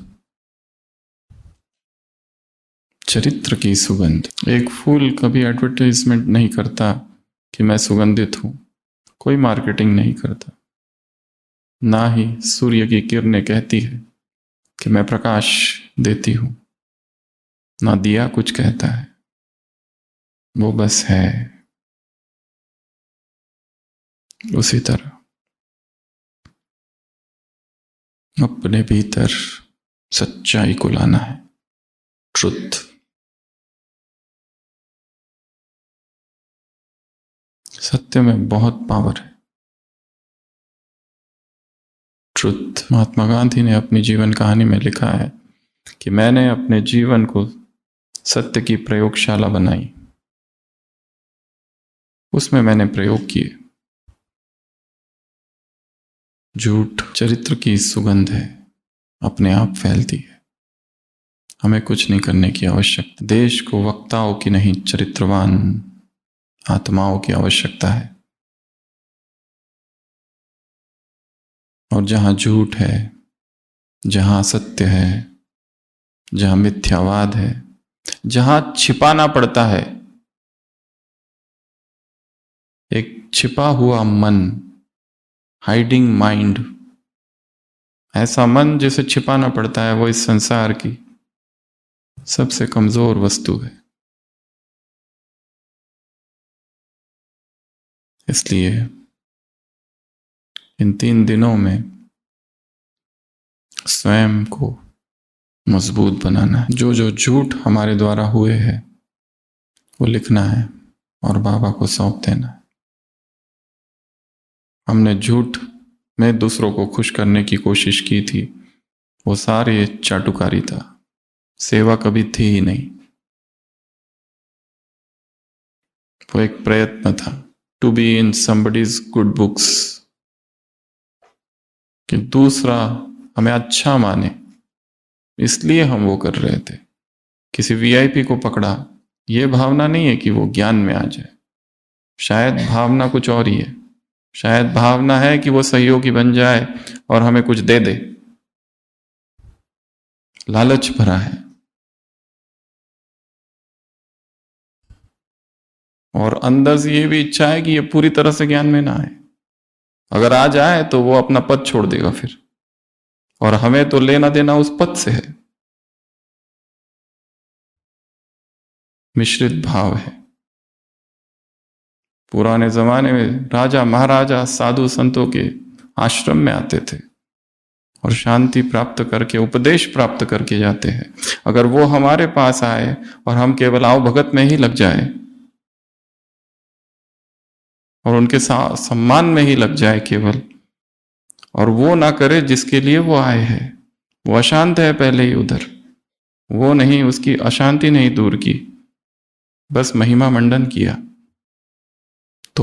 S2: चरित्र की सुगंध। एक फूल कभी एडवर्टाइजमेंट नहीं करता कि मैं सुगंधित हूं, कोई मार्केटिंग नहीं करता। ना ही सूर्य की किरणें कहती है कि मैं प्रकाश देती हूं, ना दिया कुछ कहता है, वो बस है। उसी तरह अपने भीतर सच्चाई को लाना है, ट्रुथ। सत्य में बहुत पावर है, ट्रुथ। महात्मा गांधी ने अपनी जीवन कहानी में लिखा है कि मैंने अपने जीवन को सत्य की प्रयोगशाला बनाई, उसमें मैंने प्रयोग किए। झूठ चरित्र की सुगंध है, अपने आप फैलती है, हमें कुछ नहीं करने की आवश्यकता। देश को वक्ताओं की नहीं, चरित्रवान आत्माओं की आवश्यकता है। और जहां झूठ है, जहां असत्य है, जहां मिथ्यावाद है, जहां छिपाना पड़ता है, एक छिपा हुआ मन, हाइडिंग माइंड, ऐसा मन जिसे छिपाना पड़ता है, वो इस संसार की सबसे कमजोर वस्तु है। इसलिए इन तीन दिनों में स्वयं को मजबूत बनाना है। जो जो झूठ हमारे द्वारा हुए हैं वो लिखना है और बाबा को सौंप देना है। हमने झूठ में दूसरों को खुश करने की कोशिश की थी, वो सारे चाटुकारी था, सेवा कभी थी ही नहीं। वो एक प्रयत्न था to be in somebody's good books, कि दूसरा हमें अच्छा माने, इसलिए हम वो कर रहे थे। किसी वीआईपी को पकड़ा, ये भावना नहीं है कि वो ज्ञान में आ जाए, शायद भावना कुछ और ही है। शायद भावना है कि वो सहयोगी बन जाए और हमें कुछ दे दे, लालच भरा है। और अंदर से ये भी इच्छा है कि ये पूरी तरह से ज्ञान में ना आए। अगर आ जाए तो वो अपना पद छोड़ देगा फिर, और हमें तो लेना देना उस पद से है। मिश्रित भाव है। पुराने जमाने में राजा महाराजा साधु संतों के आश्रम में आते थे और शांति प्राप्त करके, उपदेश प्राप्त करके जाते हैं। अगर वो हमारे पास आए और हम केवल आओ भगत में ही लग जाए और उनके सम्मान में ही लग जाए केवल, और वो ना करे जिसके लिए वो आए हैं, वो अशांत है पहले ही उधर, वो नहीं, उसकी अशांति नहीं दूर की, बस महिमा मंडन किया, तो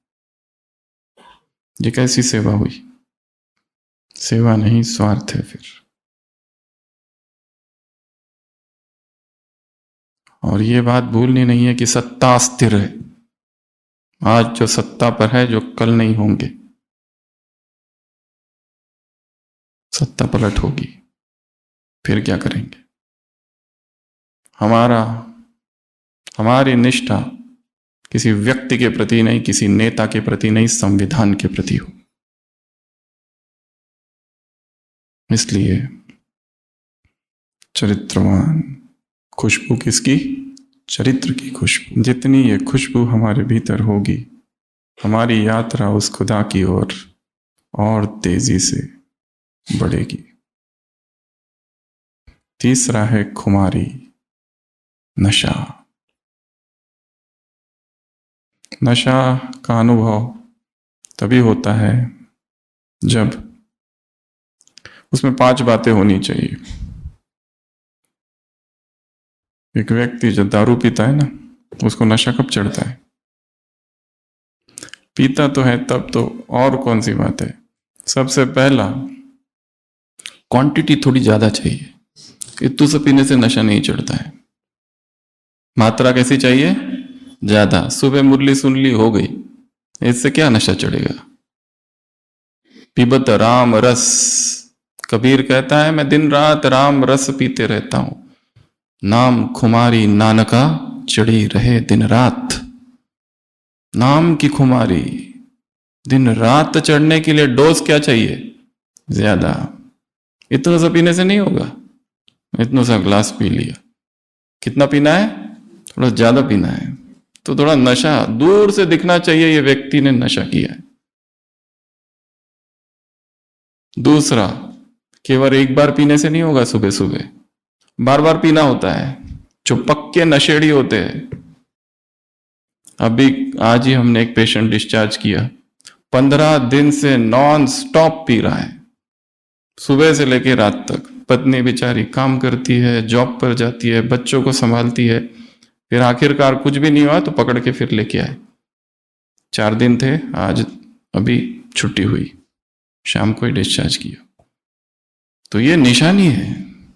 S2: ये कैसी सेवा हुई? सेवा नहीं, स्वार्थ है फिर। और ये बात भूलनी नहीं है कि सत्ता स्थिर है। आज जो सत्ता पर है, जो कल नहीं होंगे। सत्ता पलट होगी, फिर क्या करेंगे? हमारा हमारी निष्ठा किसी व्यक्ति के प्रति नहीं, किसी नेता के प्रति नहीं, संविधान के प्रति हो। इसलिए चरित्रवान खुशबू किसकी? चरित्र की खुशबू। जितनी ये खुशबू हमारे भीतर होगी, हमारी यात्रा उस खुदा की ओर और, और तेजी से बढ़ेगी। तीसरा है खुमारी, नशा। नशा का अनुभव तभी होता है जब उसमें पांच बातें होनी चाहिए। एक व्यक्ति जब दारू पीता है ना, उसको नशा कब चढ़ता है? पीता तो है तब, तो और कौन सी बात है? सबसे पहला, क्वांटिटी थोड़ी ज्यादा चाहिए। इतू से पीने से नशा नहीं चढ़ता है। मात्रा कैसी चाहिए? ज्यादा। सुबह मुरली सुन ली, हो गई, इससे क्या नशा चढ़ेगा? पीबत राम रस, कबीर कहता है मैं दिन रात राम रस पीते रहता हूं। नाम खुमारी नानका चढ़ी रहे दिन रात। नाम की खुमारी, दिन रात चढ़ने के लिए डोज क्या चाहिए? ज्यादा। इतना सा पीने से नहीं होगा। इतना सा ग्लास पी लिया, कितना पीना है? थोड़ा ज्यादा पीना है, तो थोड़ा नशा दूर से दिखना चाहिए, ये व्यक्ति ने नशा किया है। दूसरा, केवल एक बार पीने से नहीं होगा, सुबह सुबह बार बार पीना होता है। जो पक्के नशेड़ी होते हैं, अभी आज ही हमने एक पेशेंट डिस्चार्ज किया, पंद्रह दिन से नॉन स्टॉप पी रहा है, सुबह से लेकर रात तक। पत्नी बेचारी काम करती है, जॉब पर जाती है, बच्चों को संभालती है, फिर आखिरकार कुछ भी नहीं हुआ तो पकड़ के फिर लेके आए। चार दिन थे, आज अभी छुट्टी हुई, शाम को ही डिस्चार्ज किया। तो ये निशानी है।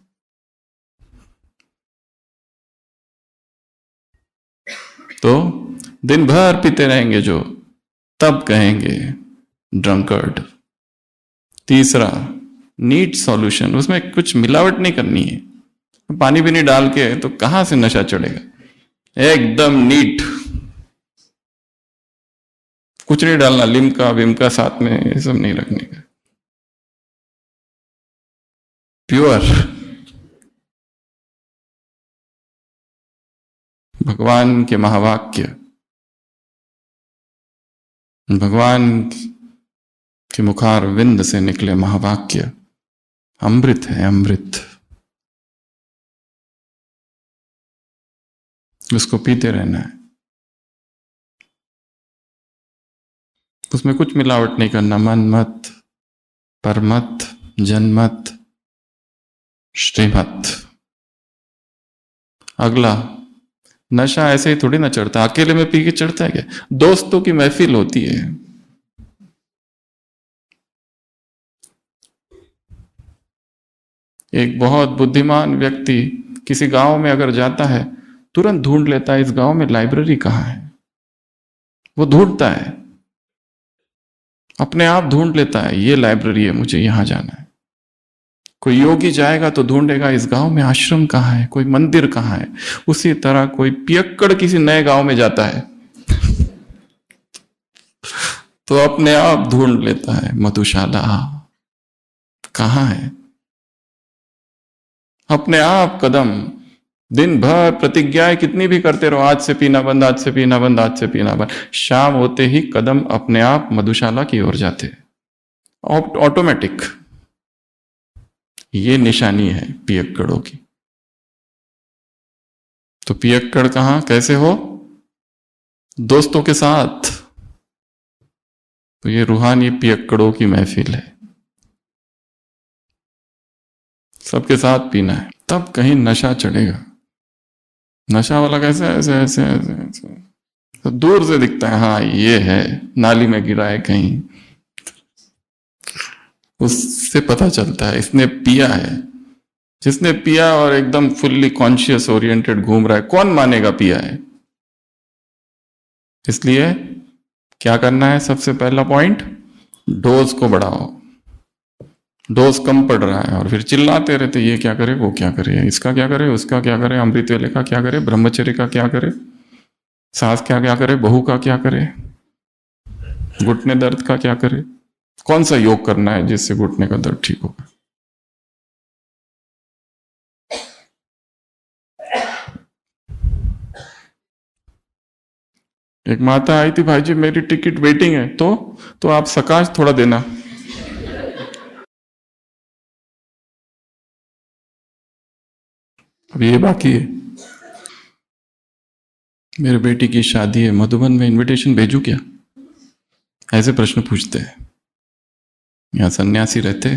S2: तो दिन भर पीते रहेंगे जो, तब कहेंगे ड्रंकर्ड। तीसरा, नीट सॉल्यूशन, उसमें कुछ मिलावट नहीं करनी है, पानी भी नहीं डाल के तो कहां से नशा चढ़ेगा? एकदम नीट, कुछ नहीं डालना, लिमका विमका साथ में ये सब नहीं रखने का, प्योर। भगवान के महावाक्य, भगवान के मुखार विंद से निकले महावाक्य अमृत है, अमृत। उसको पीते रहना है, उसमें कुछ मिलावट नहीं करना। मन मत, परमत, जनमत, श्रीमत। अगला, नशा ऐसे ही थोड़ी ना चढ़ता, अकेले में पी के चढ़ता है क्या? दोस्तों की महफिल होती है। एक बहुत बुद्धिमान व्यक्ति किसी गांव में अगर जाता है, तुरंत ढूंढ लेता है इस गांव में लाइब्रेरी कहाँ है। वो ढूंढता है, अपने आप ढूंढ लेता है, ये लाइब्रेरी है, मुझे यहां जाना है। कोई योगी जाएगा तो ढूंढेगा इस गांव में आश्रम कहाँ है, कोई मंदिर कहाँ है। उसी तरह कोई पियक्कड़ किसी नए गांव में जाता है तो अपने आप ढूंढ लेता है मधुशाला कहाँ है। अपने आप कदम, दिन भर प्रतिज्ञाएं कितनी भी करते रहो, आज से पीना बंद, आज से पीना बंद, आज से पीना बंद, शाम होते ही कदम अपने आप मधुशाला की ओर जाते, ऑटोमेटिक। ये निशानी है पियक्कड़ों की। तो पियक्कड़ कहां कैसे हो? दोस्तों के साथ। तो ये रूहानी पियक्कड़ों की महफिल है, सबके साथ पीना है, तब कहीं नशा चढ़ेगा। नशा वाला कैसे ऐसे ऐसे ऐसे ऐसे तो दूर से दिखता है, हाँ ये है, नाली में गिरा है कहीं, उससे पता चलता है इसने पिया है। जिसने पिया और एकदम फुल्ली कॉन्शियस ओरिएंटेड घूम रहा है, कौन मानेगा पिया है? इसलिए क्या करना है? सबसे पहला पॉइंट, डोज को बढ़ाओ। डोज कम पड़ रहा है और फिर चिल्लाते रहते, ये क्या करे, वो क्या करे, इसका क्या करे, उसका क्या करे, अमृत वेले का क्या करे, ब्रह्मचर्य का क्या करे, सास क्या क्या करे, बहू का क्या करे, घुटने दर्द का क्या करे, कौन सा योग करना है जिससे घुटने का दर्द ठीक होगा। एक माता आई थी, भाई जी मेरी टिकट वेटिंग है, तो तो आप सकाश थोड़ा देना। अब ये बाकी है, मेरे बेटी की शादी है, मधुबन में इनविटेशन भेजू क्या? ऐसे प्रश्न पूछते हैं। यहां सन्यासी रहते,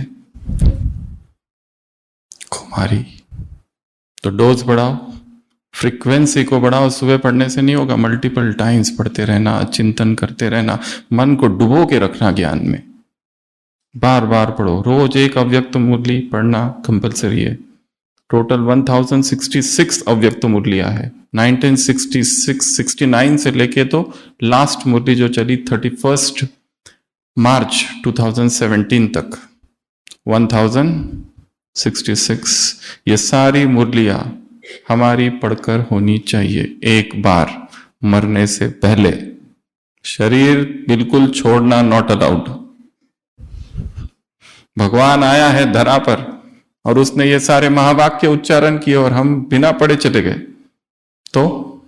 S2: कुमारी। तो डोज बढ़ाओ, फ्रीक्वेंसी को बढ़ाओ। सुबह पढ़ने से नहीं होगा, मल्टीपल टाइम्स पढ़ते रहना, चिंतन करते रहना, मन को डुबो के रखना ज्ञान में। बार बार पढ़ो, रोज एक अव्यक्त मुरली पढ़ना कंपलसरी है। Total one thousand sixty six अव्यक्त मुरलियां है। Nineteen sixty six sixty nine से लेके तो लास्ट मुरली जो चली thirty first March two thousand seventeen तक, वन थाउजेंड सिक्सटी सिक्स, ये सारी मुरलियां हमारी पढ़कर होनी चाहिए एक बार मरने से पहले। शरीर बिल्कुल छोड़ना नॉट अलाउड। भगवान आया है धरा पर और उसने ये सारे महावाक्य उच्चारण किए और हम बिना पढ़े चले गए, तो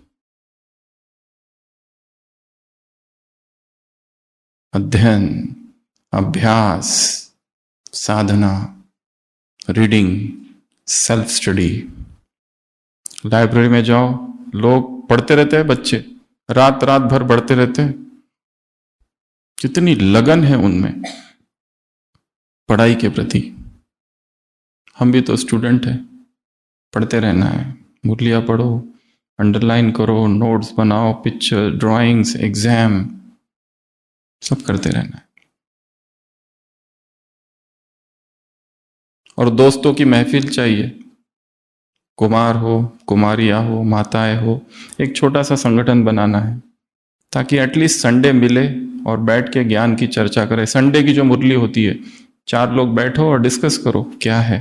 S2: अध्ययन, अभ्यास, साधना, रीडिंग, सेल्फ स्टडी। लाइब्रेरी में जाओ, लोग पढ़ते रहते हैं, बच्चे रात रात भर पढ़ते रहते हैं, कितनी लगन है उनमें पढ़ाई के प्रति। हम भी तो स्टूडेंट हैं, पढ़ते रहना है। मुरलियां पढ़ो, अंडरलाइन करो, नोट्स बनाओ, पिक्चर, ड्राइंग्स, एग्जाम, सब करते रहना है। और दोस्तों की महफिल चाहिए, कुमार हो, कुमारियां हो, माताएं हो, एक छोटा सा संगठन बनाना है ताकि एटलीस्ट संडे मिले और बैठ के ज्ञान की चर्चा करें। संडे की जो मुरली होती है, चार लोग बैठो और डिस्कस करो क्या है।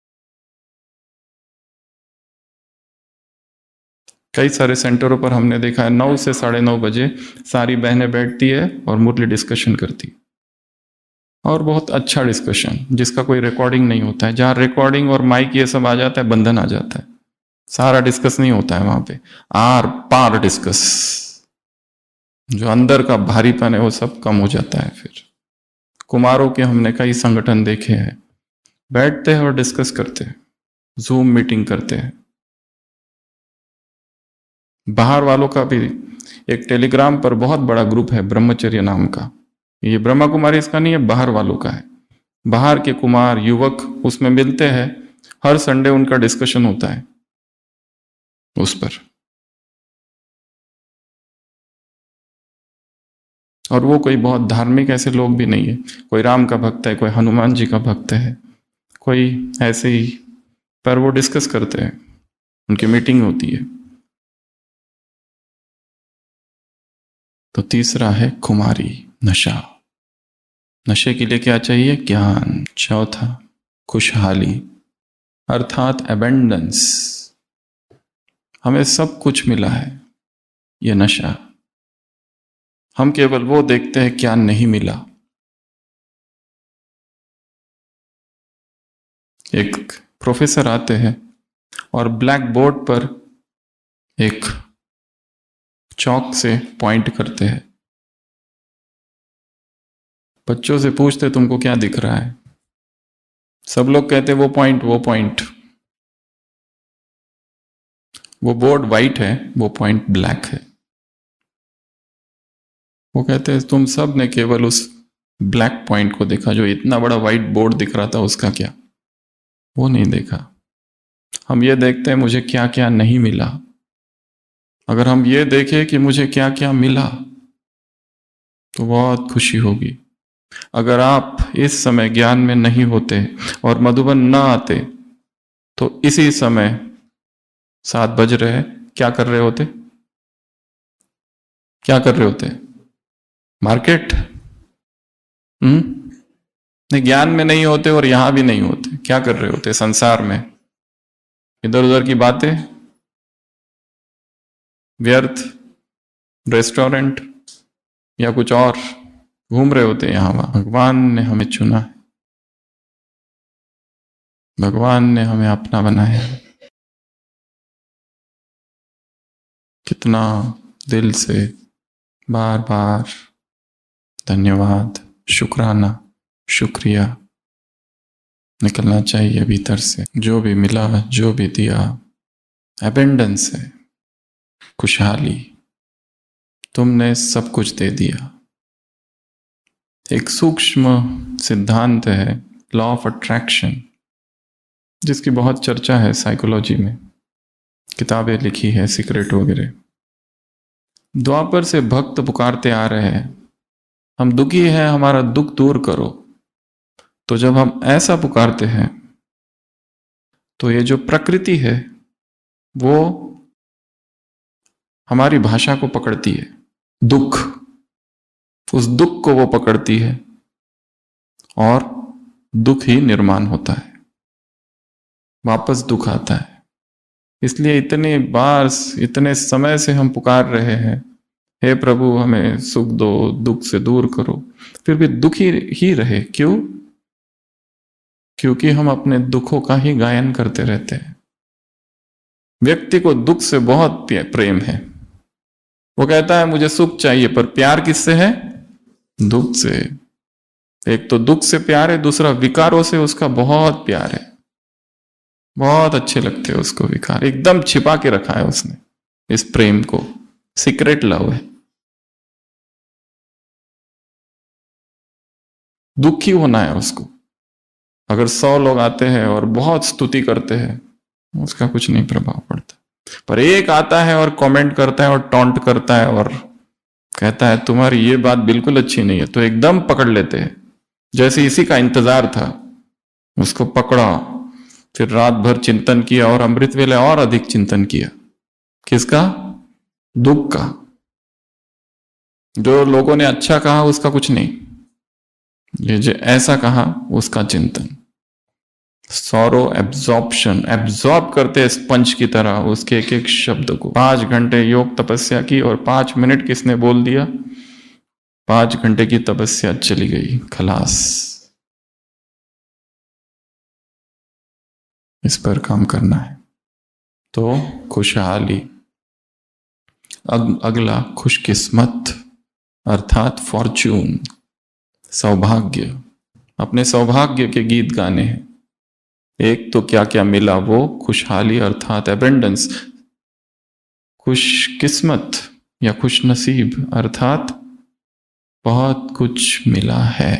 S2: कई सारे सेंटरों पर हमने देखा है नौ से साढ़े नौ बजे सारी बहनें बैठती है और मुरली डिस्कशन करती है, और बहुत अच्छा डिस्कशन जिसका कोई रिकॉर्डिंग नहीं होता है। जहां रिकॉर्डिंग और माइक ये सब आ जाता है, बंधन आ जाता है, सारा डिस्कस नहीं होता है वहां पे, आर पार डिस्कस, जो अंदर का भारीपन है वो सब कम हो जाता है। फिर कुमारों के हमने कई संगठन देखे हैं, बैठते हैं और डिस्कस करते हैं, जूम मीटिंग करते हैं। बाहर वालों का भी एक टेलीग्राम पर बहुत बड़ा ग्रुप है ब्रह्मचर्य नाम का। ये ब्रह्मा कुमारी इसका नहीं है, बाहर वालों का है। बाहर के कुमार युवक उसमें मिलते हैं, हर संडे उनका डिस्कशन होता है उस पर। और वो कोई बहुत धार्मिक ऐसे लोग भी नहीं है, कोई राम का भक्त है, कोई हनुमान जी का भक्त है, कोई ऐसे ही, पर वो डिस्कस करते हैं, उनकी मीटिंग होती है। तो तीसरा है कुमारी, नशा। नशे के लिए क्या चाहिए? ज्ञान। चौथा खुशहाली अर्थात एबेंडेंस। हमें सब कुछ मिला है, ये नशा। हम केवल वो देखते हैं क्या नहीं मिला। एक प्रोफेसर आते हैं और ब्लैक बोर्ड पर एक चौक से पॉइंट करते हैं। बच्चों से पूछते तुमको क्या दिख रहा है? सब लोग कहते वो पॉइंट, वो पॉइंट। वो बोर्ड वाइट है, वो पॉइंट ब्लैक है। वो कहते हैं तुम सब ने केवल उस ब्लैक पॉइंट को देखा, जो इतना बड़ा वाइट बोर्ड दिख रहा था उसका क्या, वो नहीं देखा। हम ये देखते हैं मुझे क्या क्या नहीं मिला। अगर हम ये देखें कि मुझे क्या क्या मिला तो बहुत खुशी होगी। अगर आप इस समय ज्ञान में नहीं होते और मधुबन न आते तो इसी समय सात बज रहे, क्या कर रहे होते? क्या कर रहे होते? मार्केट। हम्म नहीं, ज्ञान में नहीं होते और यहां भी नहीं होते, क्या कर रहे होते? संसार में इधर उधर की बातें, व्यर्थ, रेस्टोरेंट या कुछ और घूम रहे होते यहां वहां। भगवान ने हमें चुना है, भगवान ने हमें अपना बनाया है। कितना दिल से बार बार धन्यवाद, शुक्राना, शुक्रिया निकलना चाहिए भीतर से। जो भी मिला, जो भी दिया, एबेंडेंस है, खुशहाली। तुमने सब कुछ दे दिया। एक सूक्ष्म सिद्धांत है लॉ ऑफ अट्रैक्शन, जिसकी बहुत चर्चा है साइकोलॉजी में, किताबें लिखी है, सीक्रेट वगैरह। द्वापर से भक्त पुकारते आ रहे हैं, हम दुखी हैं, हमारा दुख दूर करो। तो जब हम ऐसा पुकारते हैं तो ये जो प्रकृति है वो हमारी भाषा को पकड़ती है, दुख, उस दुख को वो पकड़ती है और दुख ही निर्माण होता है, वापस दुख आता है। इसलिए इतने बार, इतने समय से हम पुकार रहे हैं, हे प्रभु हमें सुख दो, दुख से दूर करो, फिर भी दुखी ही रहे। क्यों? क्योंकि हम अपने दुखों का ही गायन करते रहते हैं। व्यक्ति को दुख से बहुत प्रेम है, वो कहता है मुझे सुख चाहिए, पर प्यार किससे है? दुख से। एक तो दुख से प्यार है, दूसरा विकारों से उसका बहुत प्यार है, बहुत अच्छे लगते हैं उसको विकार। एकदम छिपा के रखा है उसने इस प्रेम को, सीक्रेट लव है। दुखी होना है उसको। अगर सौ लोग आते हैं और बहुत स्तुति करते हैं, उसका कुछ नहीं प्रभाव पड़ता, पर एक आता है और कमेंट करता है और टॉन्ट करता है और कहता है तुम्हारी ये बात बिल्कुल अच्छी नहीं है, तो एकदम पकड़ लेते हैं। जैसे इसी का इंतजार था, उसको पकड़ा, फिर रात भर चिंतन किया और अमृत वेले और अधिक चिंतन किया। किसका? दुख का। जो लोगों ने अच्छा कहा उसका कुछ नहीं, ये जो ऐसा कहा उसका चिंतन। सौरो एब्जॉर्प्शन, एब्जॉर्ब करते स्पंज की तरह उसके एक एक शब्द को। पांच घंटे योग तपस्या की और पांच मिनट किसने बोल दिया, पांच घंटे की तपस्या चली गई, खलास। इस पर काम करना है। तो खुशहाली। अग, अगला खुशकिस्मत अर्थात फॉर्च्यून, सौभाग्य। अपने सौभाग्य के गीत गाने हैं। एक तो क्या क्या मिला, वो खुशहाली अर्थात एबेंडेंस, खुशकिस्मत या खुश नसीब अर्थात बहुत कुछ मिला है।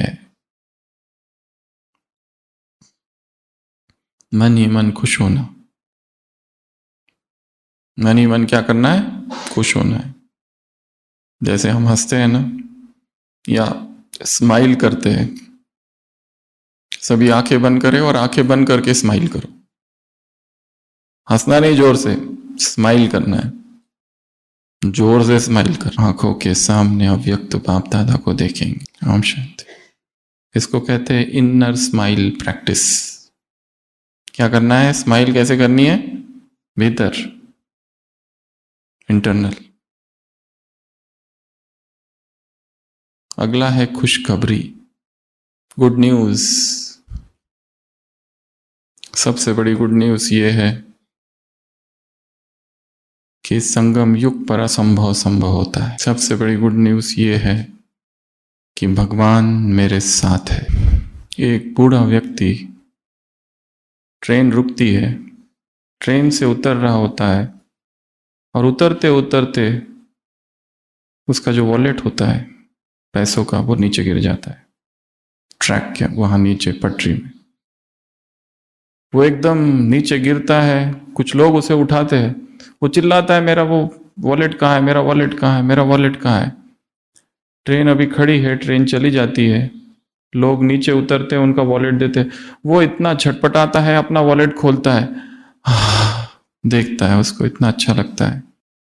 S2: मन ही मन खुश होना, मन ही मन क्या करना है? खुश होना है। जैसे हम हंसते हैं ना या स्माइल करते हैं, सभी आंखें बंद करें और आंखें बंद करके स्माइल करो। हंसना नहीं, जोर से स्माइल करना है, जोर से स्माइल कर। आंखों के सामने अव्यक्त बाप दादा को देखेंगे। ओम शांति। इसको कहते हैं इनर स्माइल प्रैक्टिस। क्या करना है? स्माइल कैसे करनी है? भीतर, इंटरनल। अगला है खुशखबरी, गुड न्यूज। सबसे बड़ी गुड न्यूज ये है कि संगम युग पर असंभव संभव होता है। सबसे बड़ी गुड न्यूज ये है कि भगवान मेरे साथ है। एक बूढ़ा व्यक्ति, ट्रेन रुकती है, ट्रेन से उतर रहा होता है और उतरते उतरते उसका जो वॉलेट होता है पैसों का, वो नीचे गिर जाता है ट्रैक के वहां नीचे पटरी में। वो एकदम नीचे गिरता है, कुछ लोग उसे उठाते हैं, वो चिल्लाता है मेरा वो वॉलेट कहाँ है, मेरा वॉलेट कहाँ है, मेरा वॉलेट कहाँ है। ट्रेन अभी खड़ी है, ट्रेन चली जाती है, लोग नीचे उतरते हैं, उनका वॉलेट देते, वो इतना छटपटाता है, अपना वॉलेट खोलता है, देखता है, उसको इतना अच्छा लगता है।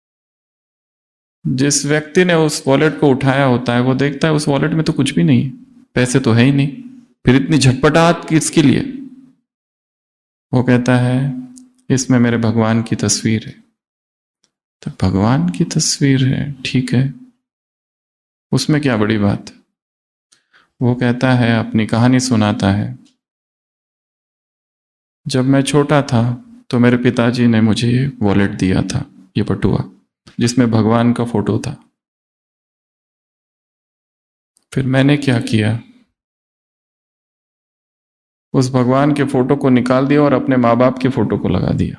S2: जिस व्यक्ति ने उस वॉलेट को उठाया होता है वो देखता है उस वॉलेट में तो कुछ भी नहीं है, पैसे तो है ही नहीं, फिर इतनी झटपटाहट किसके लिए? वो कहता है इसमें मेरे भगवान की तस्वीर है। तो भगवान की तस्वीर है, ठीक है, उसमें क्या बड़ी बात? वो कहता है, अपनी कहानी सुनाता है, जब मैं छोटा था तो मेरे पिताजी ने मुझे ये वॉलेट दिया था, ये बटुआ जिसमें भगवान का फोटो था। फिर मैंने क्या किया, उस भगवान के फोटो को निकाल दिया और अपने माँ बाप के फोटो को लगा दिया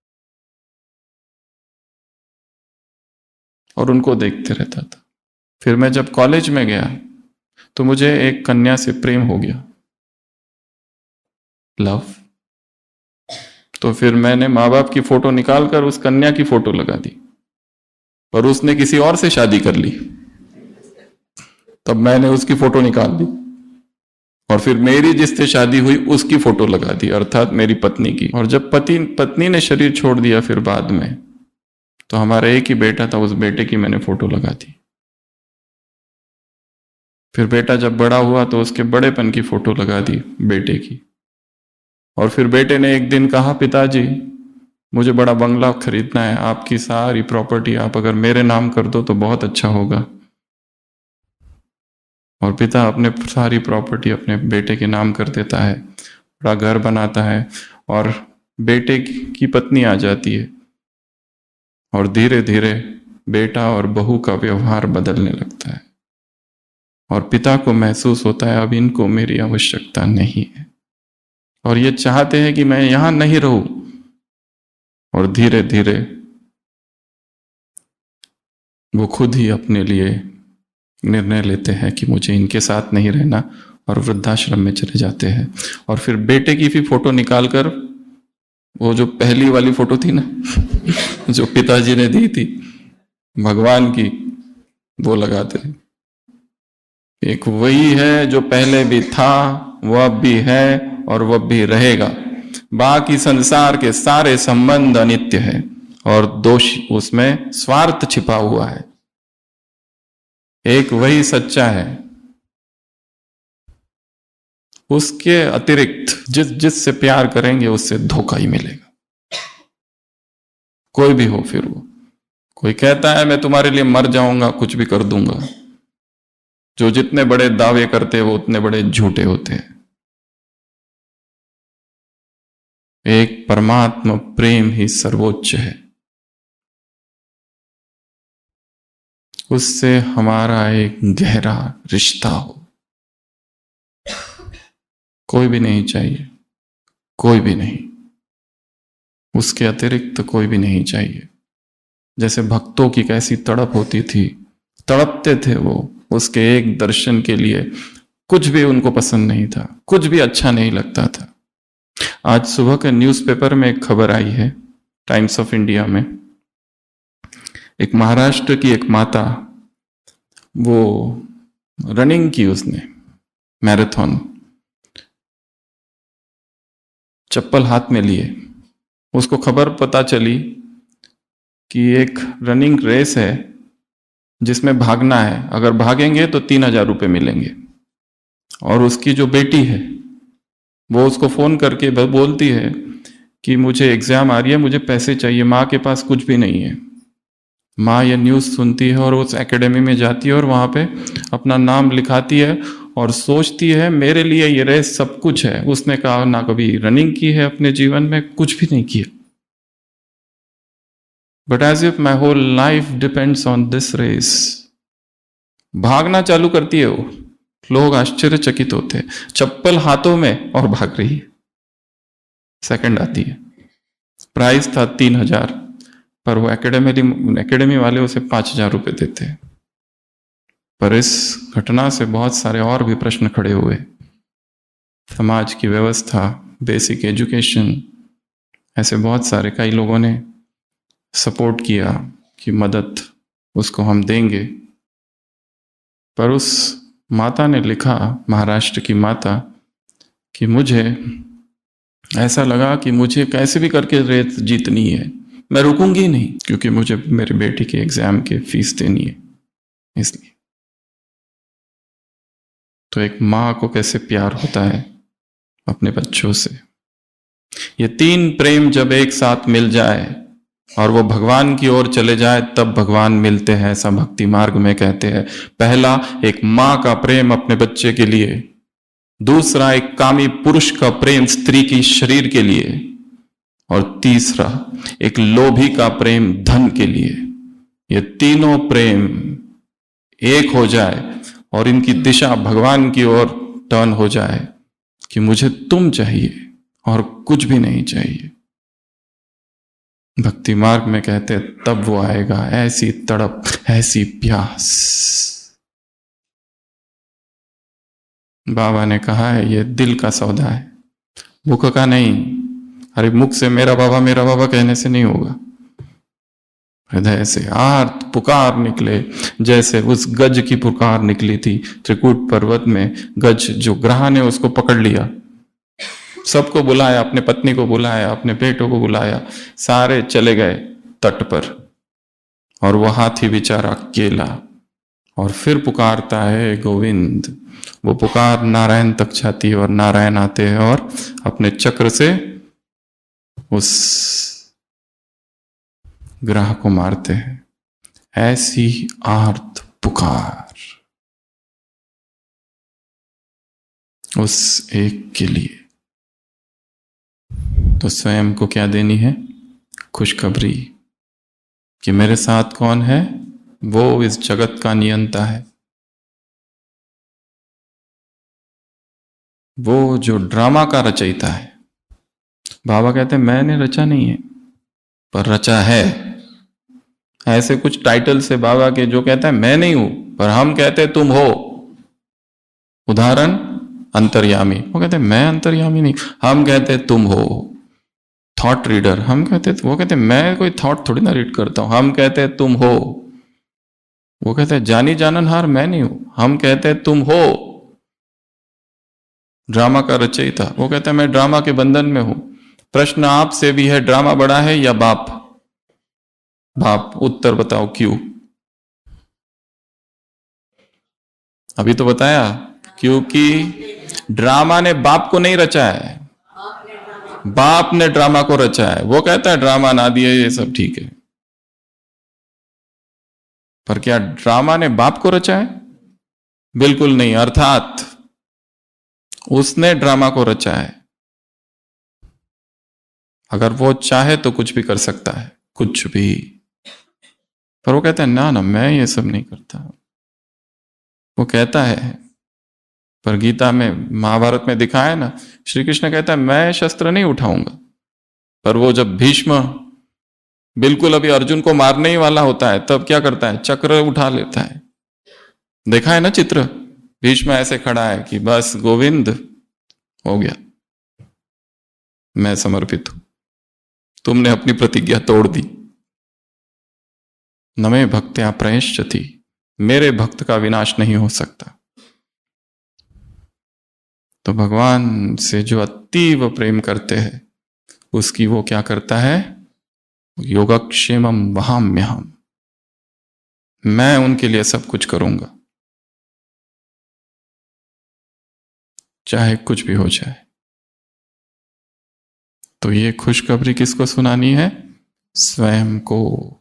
S2: और उनको देखते रहता था। फिर मैं जब कॉलेज में गया तो मुझे एक कन्या से प्रेम हो गया, लव। तो फिर मैंने माँ बाप की फोटो निकालकर उस कन्या की फोटो लगा दी, पर उसने किसी और से शादी कर ली, तब मैंने उसकी फोटो निकाल दी और फिर मेरी जिससे शादी हुई उसकी फोटो लगा दी, अर्थात मेरी पत्नी की। और जब पति पत्नी ने शरीर छोड़ दिया फिर बाद में, तो हमारा एक ही बेटा था, उस बेटे की मैंने फोटो लगा दी। फिर बेटा जब बड़ा हुआ तो उसके बड़ेपन की फोटो लगा दी बेटे की। और फिर बेटे ने एक दिन कहा, पिताजी मुझे बड़ा बंगला खरीदना है, आपकी सारी प्रॉपर्टी आप अगर मेरे नाम कर दो तो बहुत अच्छा होगा। और पिता अपने सारी प्रॉपर्टी अपने बेटे के नाम कर देता है, बड़ा घर बनाता है, और बेटे की पत्नी आ जाती है और धीरे धीरे बेटा और बहू का व्यवहार बदलने लगता है और पिता को महसूस होता है अब इनको मेरी आवश्यकता नहीं है और ये चाहते हैं कि मैं यहां नहीं रहूं। और धीरे धीरे वो खुद ही अपने लिए निर्णय लेते हैं कि मुझे इनके साथ नहीं रहना और वृद्धाश्रम में चले जाते हैं। और फिर बेटे की भी फोटो निकालकर, वो जो पहली वाली फोटो थी ना जो पिताजी ने दी थी भगवान की, वो लगाते हैं। एक वही है जो पहले भी था, वह अब भी है और वह भी रहेगा। बाकी संसार के सारे संबंध अनित्य है और दोष उसमें स्वार्थ छिपा हुआ है। एक वही सच्चा है, उसके अतिरिक्त जिस जिस से प्यार करेंगे उससे धोखा ही मिलेगा, कोई भी हो। फिर वो कोई कहता है मैं तुम्हारे लिए मर जाऊंगा, कुछ भी कर दूंगा, जो जितने बड़े दावे करते हैं वो उतने बड़े झूठे होते हैं। एक परमात्मा प्रेम ही सर्वोच्च है, उससे हमारा एक गहरा रिश्ता हो, कोई भी नहीं चाहिए, कोई भी नहीं, उसके अतिरिक्त कोई भी नहीं चाहिए। जैसे भक्तों की कैसी तड़प होती थी, तड़पते थे वो उसके एक दर्शन के लिए। कुछ भी उनको पसंद नहीं था, कुछ भी अच्छा नहीं लगता था। आज सुबह के न्यूज़पेपर में एक खबर आई है, टाइम्स ऑफ इंडिया में, एक महाराष्ट्र की एक माता, वो रनिंग की, उसने मैराथन, चप्पल हाथ में लिए। उसको खबर पता चली कि एक रनिंग रेस है जिसमें भागना है, अगर भागेंगे तो तीन हजार रुपये मिलेंगे। और उसकी जो बेटी है वो उसको फोन करके बोलती है कि मुझे एग्जाम आ रही है, मुझे पैसे चाहिए। माँ के पास कुछ भी नहीं है। माँ ये न्यूज़ सुनती है और उस एकेडमी में जाती है और वहाँ पे अपना नाम लिखाती है और सोचती है मेरे लिए ये रेस सब कुछ है। उसने कहा ना कभी रनिंग की है अपने जीवन में, कुछ भी नहीं किया, but as if my whole life depends on this race. भागना चालू करती है वो, लोग आश्चर्यचकित होते हैं, चप्पल हाथों में और भाग रही है। सेकंड आती है, प्राइस था तीन हजार, पर वो एकेडमी एकेडमी वाले उसे पांच हजार रुपये देते हैं। पर इस घटना से बहुत सारे और भी प्रश्न खड़े हुए। समाज की व्यवस्था, बेसिक एजुकेशन, ऐसे बहुत सारे, कई लोगों ने सपोर्ट किया कि मदद उसको हम देंगे। पर उस माता ने लिखा, महाराष्ट्र की माता, कि मुझे ऐसा लगा कि मुझे कैसे भी करके रेस जीतनी है, मैं रुकूंगी नहीं, क्योंकि मुझे मेरे बेटी के एग्जाम की फीस देनी है। इसलिए तो एक माँ को कैसे प्यार होता है अपने बच्चों से। ये तीन प्रेम जब एक साथ मिल जाए और वो भगवान की ओर चले जाए तब भगवान मिलते हैं, ऐसा भक्ति मार्ग में कहते हैं। पहला, एक माँ का प्रेम अपने बच्चे के लिए। दूसरा, एक कामी पुरुष का प्रेम स्त्री की शरीर के लिए। और तीसरा, एक लोभी का प्रेम धन के लिए। ये तीनों प्रेम एक हो जाए और इनकी दिशा भगवान की ओर टर्न हो जाए कि मुझे तुम चाहिए और कुछ भी नहीं चाहिए। भक्ति मार्ग में कहते तब वो आएगा, ऐसी तड़प, ऐसी प्यास। बाबा ने कहा है ये दिल का सौदा है, मुख का नहीं। अरे मुख से मेरा बाबा मेरा बाबा कहने से नहीं होगा, हृदय से आर्त पुकार निकले, जैसे उस गज की पुकार निकली थी त्रिकूट पर्वत में। गज जो ग्रह ने उसको पकड़ लिया, सबको बुलाया, अपने पत्नी को बुलाया, अपने बेटों को बुलाया, सारे चले गए तट पर और वो हाथी बेचारा अकेला। और फिर पुकारता है गोविंद। वो पुकार नारायण तक जाती है और नारायण आते हैं और अपने चक्र से उस ग्रह को मारते हैं। ऐसी आर्त पुकार उस एक के लिए। तो स्वयं को क्या देनी है? खुशखबरी कि मेरे साथ कौन है, वो इस जगत का नियंता है। वो जो ड्रामा का रचयिता है। बाबा कहते हैं मैंने रचा नहीं है, पर रचा है। ऐसे कुछ टाइटल से बाबा के जो कहता है मैं नहीं हूं, पर हम कहते तुम हो। उदाहरण, अंतर्यामी। वो कहते मैं अंतर्यामी नहीं, हम कहते तुम हो। थॉट रीडर, हम कहते, वो कहते मैं कोई थॉट थोड़ी ना रीड करता हूं, हम कहते तुम हो। वो कहते जानी जाननहार मैं नहीं हूं, हम कहते तुम हो। ड्रामा का रचयिता, वो कहता है मैं ड्रामा के बंधन में हूं। प्रश्न आपसे भी है, ड्रामा बड़ा है या बाप? बाप। उत्तर बताओ क्यों? अभी तो बताया, क्योंकि ड्रामा ने बाप को नहीं रचा है, बाप ने ड्रामा को रचा है। वो कहता है ड्रामा ना दिए ये सब ठीक है, पर क्या ड्रामा ने बाप को रचा है? बिल्कुल नहीं। अर्थात उसने ड्रामा को रचा है। अगर वो चाहे तो कुछ भी कर सकता है, कुछ भी। पर वो कहता है ना ना मैं ये सब नहीं करता। वो कहता है, पर गीता में, महाभारत में दिखाया ना, श्री कृष्ण कहता है मैं शस्त्र नहीं उठाऊंगा। पर वो जब भीष्म बिल्कुल अभी अर्जुन को मारने ही वाला होता है, तब क्या करता है, चक्र उठा लेता है। देखा है ना चित्र, भीष्म ऐसे खड़ा है कि बस गोविंद हो गया, मैं समर्पित हूं, तुमने अपनी प्रतिज्ञा तोड़ दी। न मे भक्त्या प्रयश्चति, मेरे भक्त का विनाश नहीं हो सकता। तो भगवान से जो अतीव प्रेम करते हैं उसकी वो क्या करता है, योगक्षेमम वहाम्यहम, मैं उनके लिए सब कुछ करूंगा, चाहे कुछ भी हो जाए। तो ये खुशखबरी किसको सुनानी है, स्वयं को।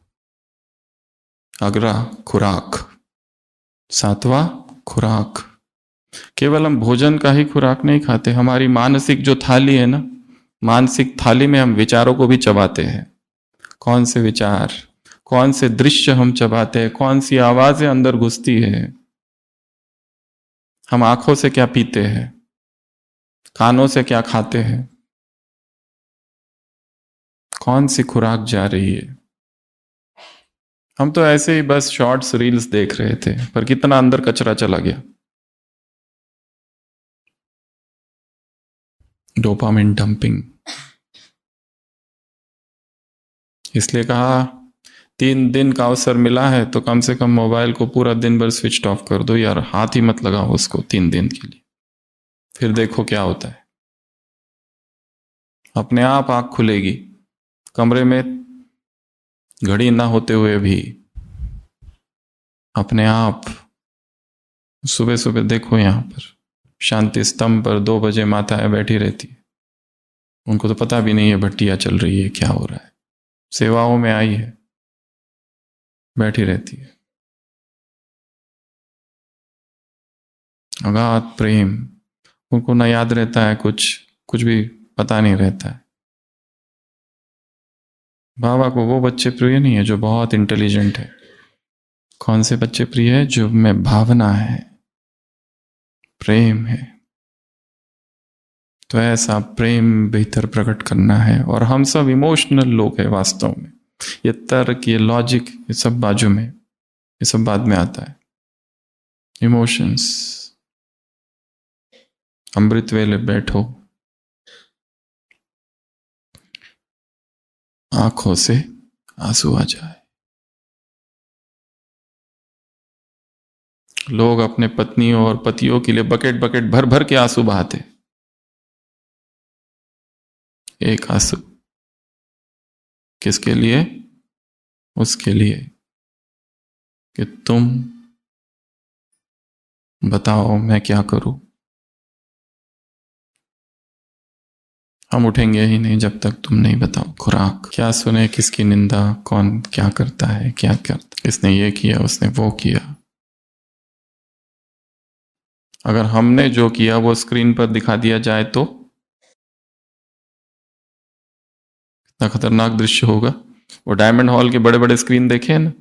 S2: अगला खुराक, सातवां खुराक। केवल हम भोजन का ही खुराक नहीं खाते, हमारी मानसिक जो थाली है ना, मानसिक थाली में हम विचारों को भी चबाते हैं। कौन से विचार, कौन से दृश्य हम चबाते हैं, कौन सी आवाजें अंदर घुसती है, हम आंखों से क्या पीते हैं, कानों से क्या खाते हैं, कौन सी खुराक जा रही है। हम तो ऐसे ही बस शॉर्ट्स रील्स देख रहे थे, पर कितना अंदर कचरा चला गया। Dopamine dumping. इसलिए कहा तीन दिन का अवसर मिला है तो कम से कम मोबाइल को पूरा दिन भर स्विच ऑफ कर दो यार, हाथ ही मत लगाओ उसको तीन दिन के लिए, फिर देखो क्या होता है। अपने आप आंख खुलेगी, कमरे में घड़ी ना होते हुए भी अपने आप। सुबह सुबह देखो यहां पर शांति स्तंभ पर दो बजे माताएं बैठी रहती है, उनको तो पता भी नहीं है भट्टियां चल रही है, क्या हो रहा है, सेवाओं में आई है, बैठी रहती है। अगाध प्रेम, उनको ना याद रहता है कुछ, कुछ भी पता नहीं रहता है। बाबा को वो बच्चे प्रिय नहीं है जो बहुत इंटेलिजेंट है। कौन से बच्चे प्रिय है, जो में भावना है, प्रेम है। तो ऐसा प्रेम भीतर प्रकट करना है। और हम सब इमोशनल लोग हैं वास्तव में। ये तर्क, ये लॉजिक, ये सब बाजू में, ये सब बाद में आता है। इमोशंस, अमृत वेले बैठो, आंखों से आंसू आ जाए। लोग अपने पत्नियों और पतियों के लिए बकेट बकेट भर भर के आंसू बहाते, एक आंसू किसके लिए, उसके लिए कि तुम बताओ मैं क्या करूं। हम उठेंगे ही नहीं जब तक तुम नहीं बताओ। खुराक, क्या सुने, किसकी निंदा, कौन क्या करता है, क्या करता, इसने ये किया, उसने वो किया। अगर हमने जो किया वो स्क्रीन पर दिखा दिया जाए तो कितना खतरनाक दृश्य होगा। वो डायमंड हॉल के बड़े बड़े स्क्रीन देखे ना,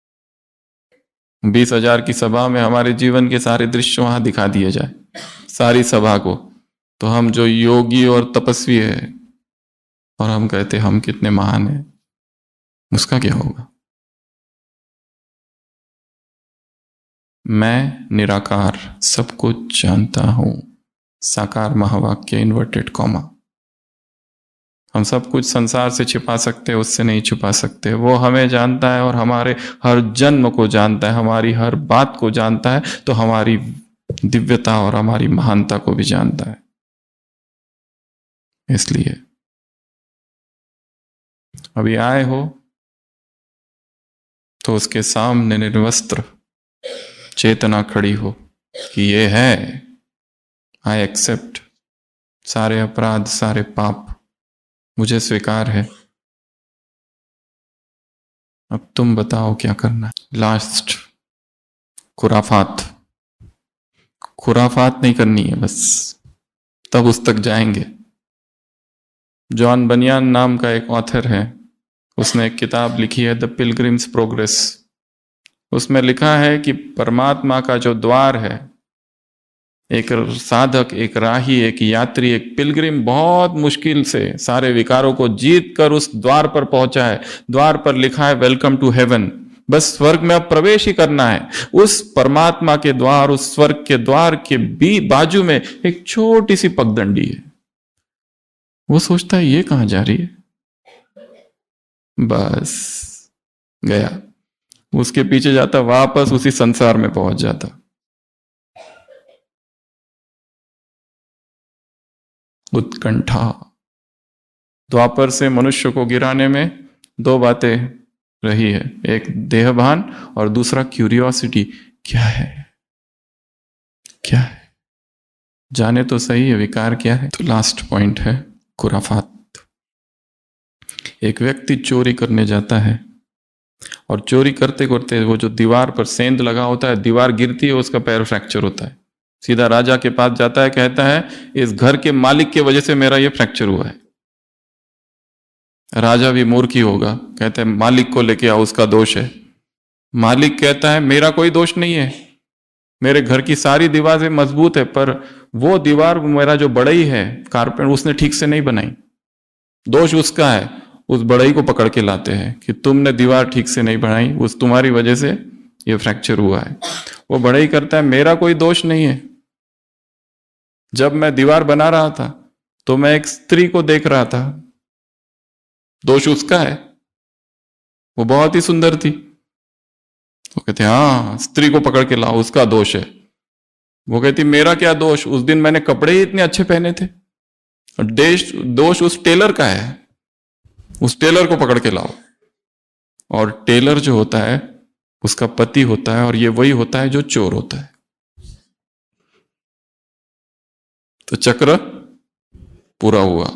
S2: बीस हजार की सभा में हमारे जीवन के सारे दृश्य वहां दिखा दिए जाए, सारी सभा को, तो हम जो योगी और तपस्वी है और हम कहते हम कितने महान हैं, उसका क्या होगा। मैं निराकार सब कुछ जानता हूं, साकार महावाक्य इन्वर्टेड कॉमा। हम सब कुछ संसार से छिपा सकते हैं, उससे नहीं छुपा सकते। वो हमें जानता है और हमारे हर जन्म को जानता है, हमारी हर बात को जानता है, तो हमारी दिव्यता और हमारी महानता को भी जानता है। इसलिए अभी आए हो तो उसके सामने निर्वस्त्र चेतना खड़ी हो कि ये है, आई एक्सेप्ट, सारे अपराध, सारे पाप मुझे स्वीकार है, अब तुम बताओ क्या करना है। लास्ट, खुराफात। खुराफात नहीं करनी है बस, तब उस तक जाएंगे। जॉन बनियान नाम का एक ऑथर है, उसने एक किताब लिखी है द पिलग्रिम्स प्रोग्रेस। उसमें लिखा है कि परमात्मा का जो द्वार है एक साधक, एक राही, एक यात्री, एक पिलग्रिम बहुत मुश्किल से सारे विकारों को जीत कर उस द्वार पर पहुंचा है। द्वार पर लिखा है वेलकम टू हेवन। बस स्वर्ग में अब प्रवेश ही करना है। उस परमात्मा के द्वार, उस स्वर्ग के द्वार के बी बाजू में एक छोटी सी पगडंडी है। वो सोचता है ये कहां जा रही है, बस गया। उसके पीछे जाता, वापस उसी संसार में पहुंच जाता। उत्कंठा। द्वापर से मनुष्य को गिराने में दो बातें रही है, एक देहभान और दूसरा क्यूरियोसिटी। क्या है, क्या है, जाने तो सही है विकार क्या है। तो लास्ट पॉइंट है खुराफात। एक व्यक्ति चोरी करने जाता है और चोरी करते करते वो जो दीवार पर सेंध लगा होता है, दीवार गिरती है, उसका पैर फ्रैक्चर होता है। सीधा राजा के पास जाता है, कहता है इस घर के मालिक की वजह से मेरा ये फ्रैक्चर हुआ है। राजा भी मूर्ख ही होगा, कहते हैं मालिक को लेके आओ, उसका दोष है। मालिक कहता है मेरा कोई दोष नहीं है, मेरे घर की सारी दीवारें मजबूत है, पर वो दीवार मेरा जो बढ़ई है कारपेंटर, उसने ठीक से नहीं बनाई, दोष उसका है। उस बढ़ई को पकड़ के लाते हैं कि तुमने दीवार ठीक से नहीं बनाई, उस तुम्हारी वजह से ये फ्रैक्चर हुआ है। वो बढ़ई करता है मेरा कोई दोष नहीं है, जब मैं दीवार बना रहा था तो मैं एक स्त्री को देख रहा था, दोष उसका है, वो बहुत ही सुंदर थी। वो कहते हाँ स्त्री को पकड़ के लाओ, उसका दोष है। वो कहती मेरा क्या दोष, उस दिन मैंने कपड़े ही इतने अच्छे पहने थे। देश दोष उस टेलर का है, उस टेलर को पकड़ के लाओ। और टेलर जो होता है उसका पति होता है, और ये वही होता है जो चोर होता है। तो चक्र पूरा हुआ।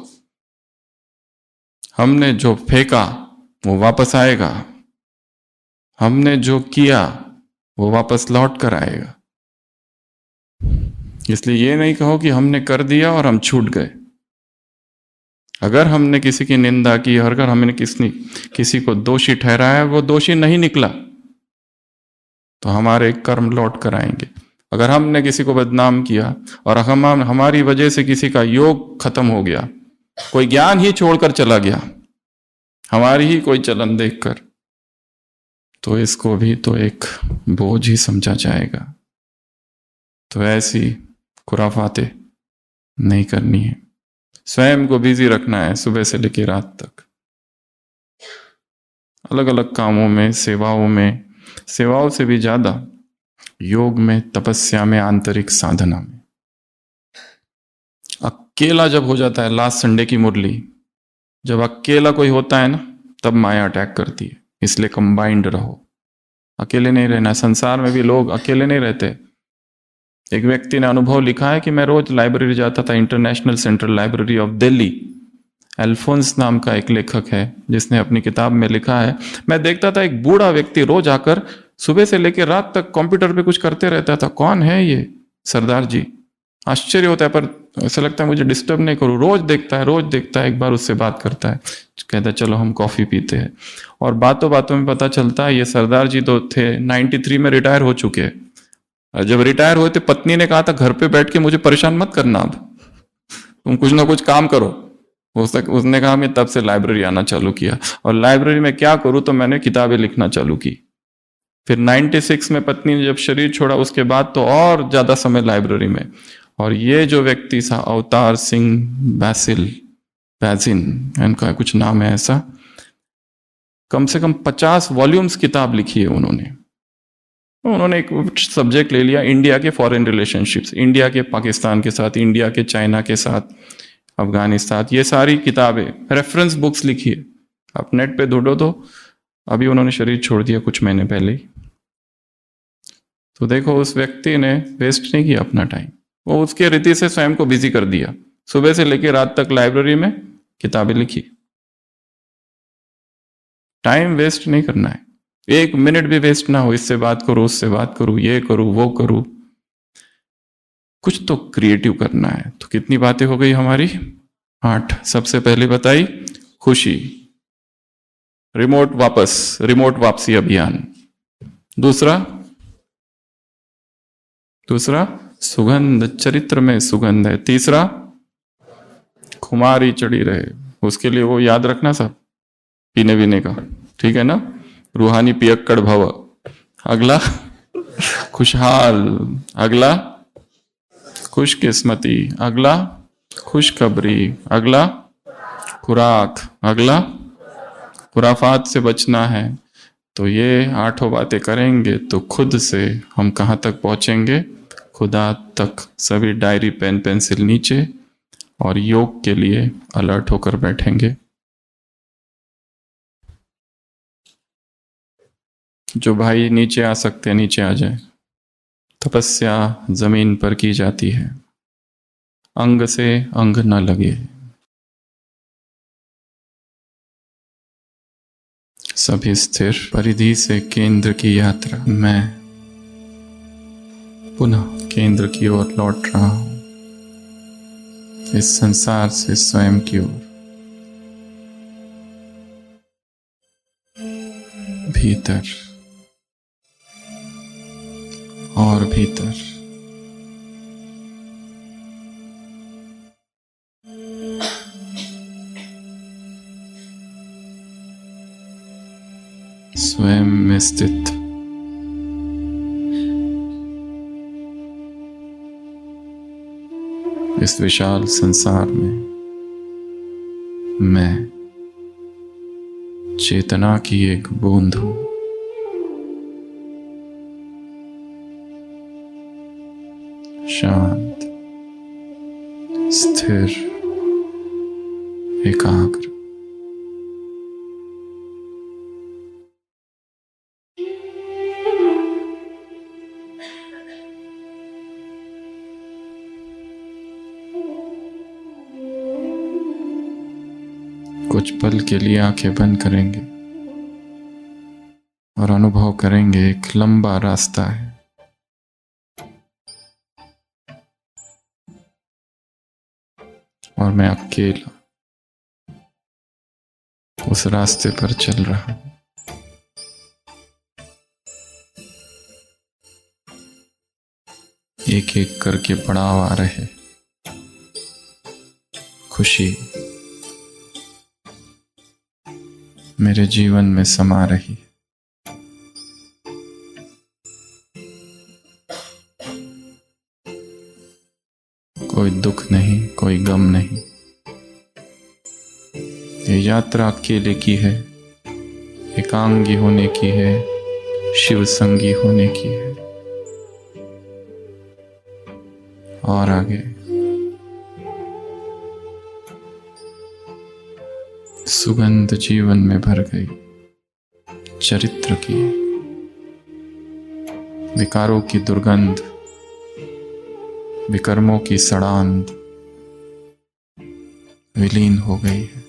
S2: हमने जो फेंका वो वापस आएगा, हमने जो किया वो वापस लौट कर आएगा। इसलिए ये नहीं कहो कि हमने कर दिया और हम छूट गए। अगर हमने किसी की निंदा की और अगर हमने किसी किसी को दोषी ठहराया, वो दोषी नहीं निकला, तो हमारे कर्म लौट कर आएंगे। अगर हमने किसी को बदनाम किया और हम हमारी वजह से किसी का योग खत्म हो गया, कोई ज्ञान ही छोड़कर चला गया हमारी ही कोई चलन देखकर, तो इसको भी तो एक बोझ ही समझा जाएगा। तो ऐसी खुराफातें नहीं करनी है। स्वयं को बिजी रखना है सुबह से लेकर रात तक, अलग अलग कामों में, सेवाओं में, सेवाओं से भी ज्यादा योग में, तपस्या में, आंतरिक साधना में। अकेला जब हो जाता है, लास्ट संडे की मुरली, जब अकेला कोई होता है ना, तब माया अटैक करती है। इसलिए कंबाइंड रहो, अकेले नहीं रहना। संसार में भी लोग अकेले नहीं रहते। एक व्यक्ति ने अनुभव लिखा है कि मैं रोज लाइब्रेरी जाता था, international central library of Delhi. Alphonse नाम का एक लेखक है जिसने अपनी किताब में लिखा है, मैं देखता था एक बूढ़ा व्यक्ति रोज आकर सुबह से लेकर रात तक कंप्यूटर पे कुछ करते रहता था। कौन है ये? सरदार जी। आश्चर्य होता है, पर ऐसा लगता है मुझे डिस्टर्ब नहीं करूं। रोज देखता है, रोज देखता है, एक बार उससे बात करता है, कहता है चलो हम कॉफी पीते हैं। और बातों बातों में पता चलता है ये सरदार जी तो थे तिरानवे में रिटायर हो चुके हैं। जब रिटायर हुए थे, पत्नी ने कहा था घर पे बैठ के मुझे परेशान मत करना, अब तुम कुछ ना कुछ काम करो। उसने कहा मैं तब से लाइब्रेरी आना चालू किया, और लाइब्रेरी में क्या करूं, तो मैंने किताबें लिखना चालू की। फिर छियानवे में पत्नी ने जब शरीर छोड़ा, उसके बाद तो और ज्यादा समय लाइब्रेरी में। और ये जो व्यक्ति था अवतार सिंह बैसिल बैजिन, इनका कुछ नाम है ऐसा, कम से कम पचास वॉल्यूम्स किताब लिखी है उन्होंने। उन्होंने एक सब्जेक्ट ले लिया, इंडिया के फॉरेन रिलेशनशिप्स, इंडिया के पाकिस्तान के साथ, इंडिया के चाइना के साथ, अफगानिस्तान, ये सारी किताबें, रेफरेंस बुक्स लिखी है। आप नेट पे ढूंढो तो। अभी उन्होंने शरीर छोड़ दिया कुछ महीने पहले ही। तो देखो, उस व्यक्ति ने वेस्ट नहीं किया अपना टाइम, वो उसके रीति से स्वयं को बिजी कर दिया। सुबह से लेकर रात तक लाइब्रेरी में किताबें लिखी। टाइम वेस्ट नहीं करना है, एक मिनट भी वेस्ट ना हो। इससे बात करूं, उससे बात करूं, ये करूं, वो करूं, कुछ तो क्रिएटिव करना है। तो कितनी बातें हो गई हमारी? आठ। सबसे पहले बताई खुशी, रिमोट वापस, रिमोट वापसी अभियान। दूसरा दूसरा सुगंध, चरित्र में सुगंध है। तीसरा, खुमारी चढ़ी रहे, उसके लिए वो याद रखना सब, पीने वीने का, ठीक है ना। रूहानी पियक्कड़ भव। अगला खुशहाल। अगला खुशकिस्मती। अगला खुशखबरी। अगला खुराक। अगला खुराफात से बचना है। तो ये आठों बातें करेंगे तो खुद से हम कहाँ तक पहुंचेंगे? खुदा तक। सभी डायरी पेन पेंसिल नीचे और योग के लिए अलर्ट होकर बैठेंगे। जो भाई नीचे आ सकते हैं नीचे आ जाए। तपस्या जमीन पर की जाती है, अंग से अंग न लगे। सभी स्थिर। परिधि से केंद्र की यात्रा। मैं पुनः केंद्र की ओर लौट रहा हूं, इस संसार से स्वयं की ओर। भीतर और भीतर। स्वयं में स्थित। इस विशाल संसार में मैं चेतना की एक बूंद हूं। शांत, स्थिर, एकाग्र। कुछ पल के लिए आंखें बंद करेंगे और अनुभव करेंगे एक लंबा रास्ता है और मैं अकेला उस रास्ते पर चल रहा हूं। एक एक करके पड़ाव आ रहे। खुशी मेरे जीवन में समा रही। कोई दुख नहीं, कोई गम नहीं। ये यात्रा अकेले की है, एकांगी होने की है, शिव संगी होने की है। और आगे सुगंध जीवन में भर गई, चरित्र की। विकारों की दुर्गंध, विकर्मों की सड़ांध विलीन हो गई है।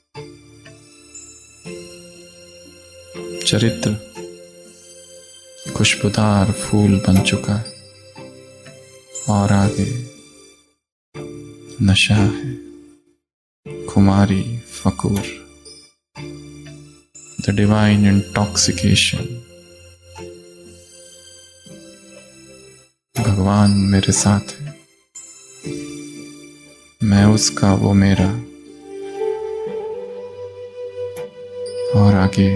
S2: चरित्र खुशबूदार फूल बन चुका है और आगे नशा है, खुमारी, फकूर, द डिवाइन इंटॉक्सिकेशन। भगवान मेरे साथ है, मैं उसका, वो मेरा। और आगे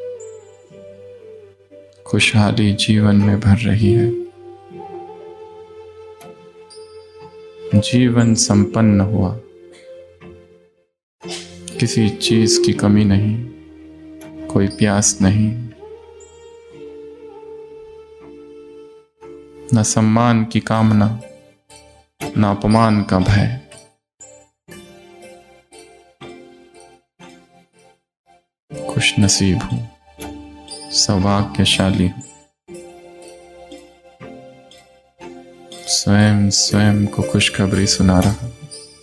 S2: खुशहाली जीवन में भर रही है। जीवन संपन्न हुआ, किसी चीज की कमी नहीं, कोई प्यास नहीं, न सम्मान की कामना, न अपमान का भय। खुश नसीब हूं, सौभाग्यशाली हूं। स्वयं स्वयं को खुशखबरी सुना रहा हूं।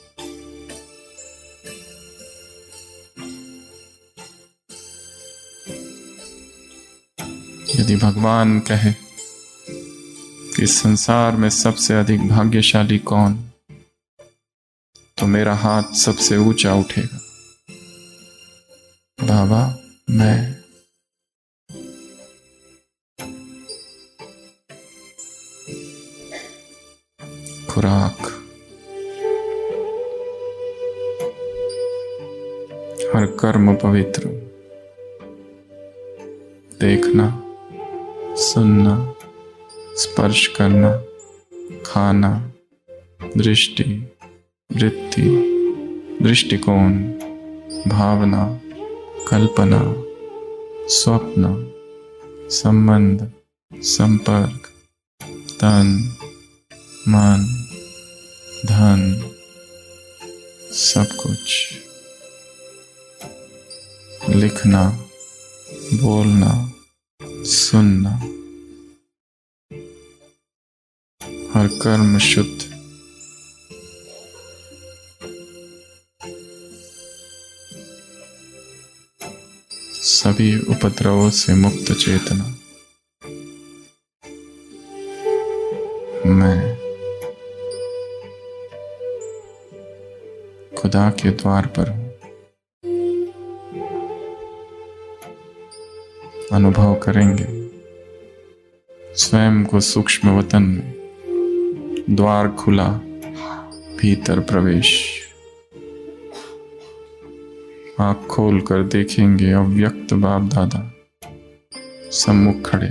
S2: यदि भगवान कहे कि इस संसार में सबसे अधिक भाग्यशाली कौन, तो मेरा हाथ सबसे ऊंचा उठेगा। बाबा, मैं। खुराक, हर कर्म पवित्र, देखना, सुनना, स्पर्श करना, खाना, दृष्टि, वृत्ति, दृष्टिकोण, भावना, कल्पना, स्वप्न, संबंध, संपर्क, तन, मन, धन, सब कुछ, लिखना, बोलना, सुनना, हर कर्म शुद्ध, सभी उपद्रवों से मुक्त चेतना। मैं खुदा के द्वार पर हूं। अनुभव करेंगे स्वयं को सूक्ष्म वतन में, द्वार खुला, भीतर प्रवेश। आँख खोल कर देखेंगे अव्यक्त बाप दादा सम्मुख खड़े।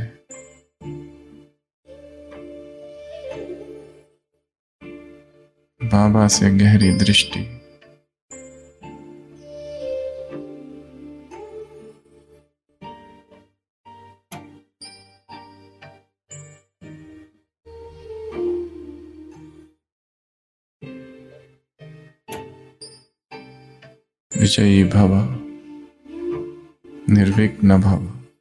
S2: बाबा से गहरी दृष्टि, विजयी भव, निर्विघ्न भव,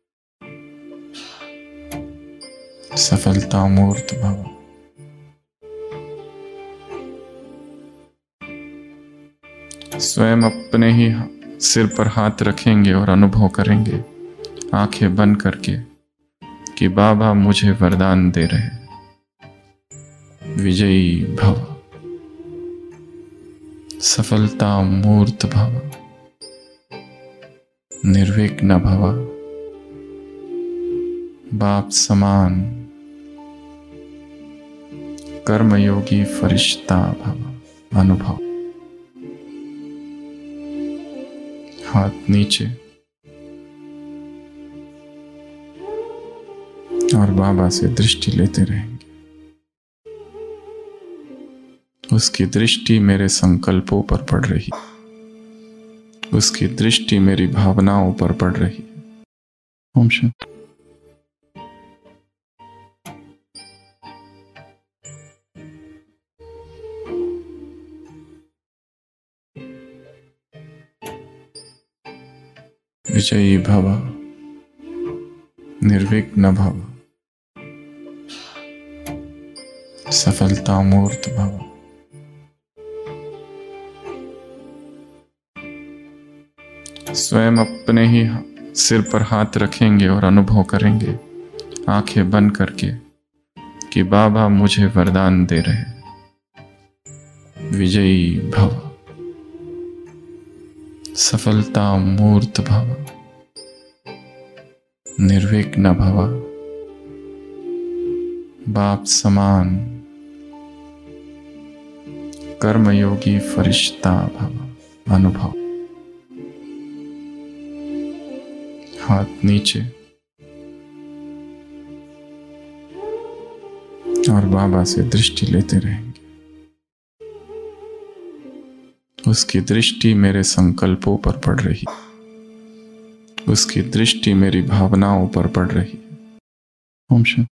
S2: सफलता मूर्त भव। स्वयं अपने ही सिर पर हाथ रखेंगे और अनुभव करेंगे आंखें बंद करके कि बाबा मुझे वरदान दे रहे हैं। विजयी भव, सफलता मूर्त भव, निर्विघ्न भव, बाप समान, कर्मयोगी फरिश्ता भव। अनुभव, हाथ नीचे और बाबा से दृष्टि लेते रहेंगे। उसकी दृष्टि मेरे संकल्पों पर पड़ रही, उसकी दृष्टि मेरी भावनाओं पर पड़ रही है। ओम शांति। विजयी भव, निर्विघ्न भव, सफलता मूर्त भव। स्वयं अपने ही सिर पर हाथ रखेंगे और अनुभव करेंगे आंखें बंद करके कि बाबा मुझे वरदान दे रहे हैं। विजयी भव, सफलता मूर्त भव, निर्विघ्न भव, बाप समान, कर्मयोगी फरिश्ता भव। अनुभव, हाथ नीचे और बाबा से दृष्टि लेते रहेंगे। उसकी दृष्टि मेरे संकल्पों पर पड़ रही, उसकी दृष्टि मेरी भावनाओं पर पड़ रही है। ओम शांति।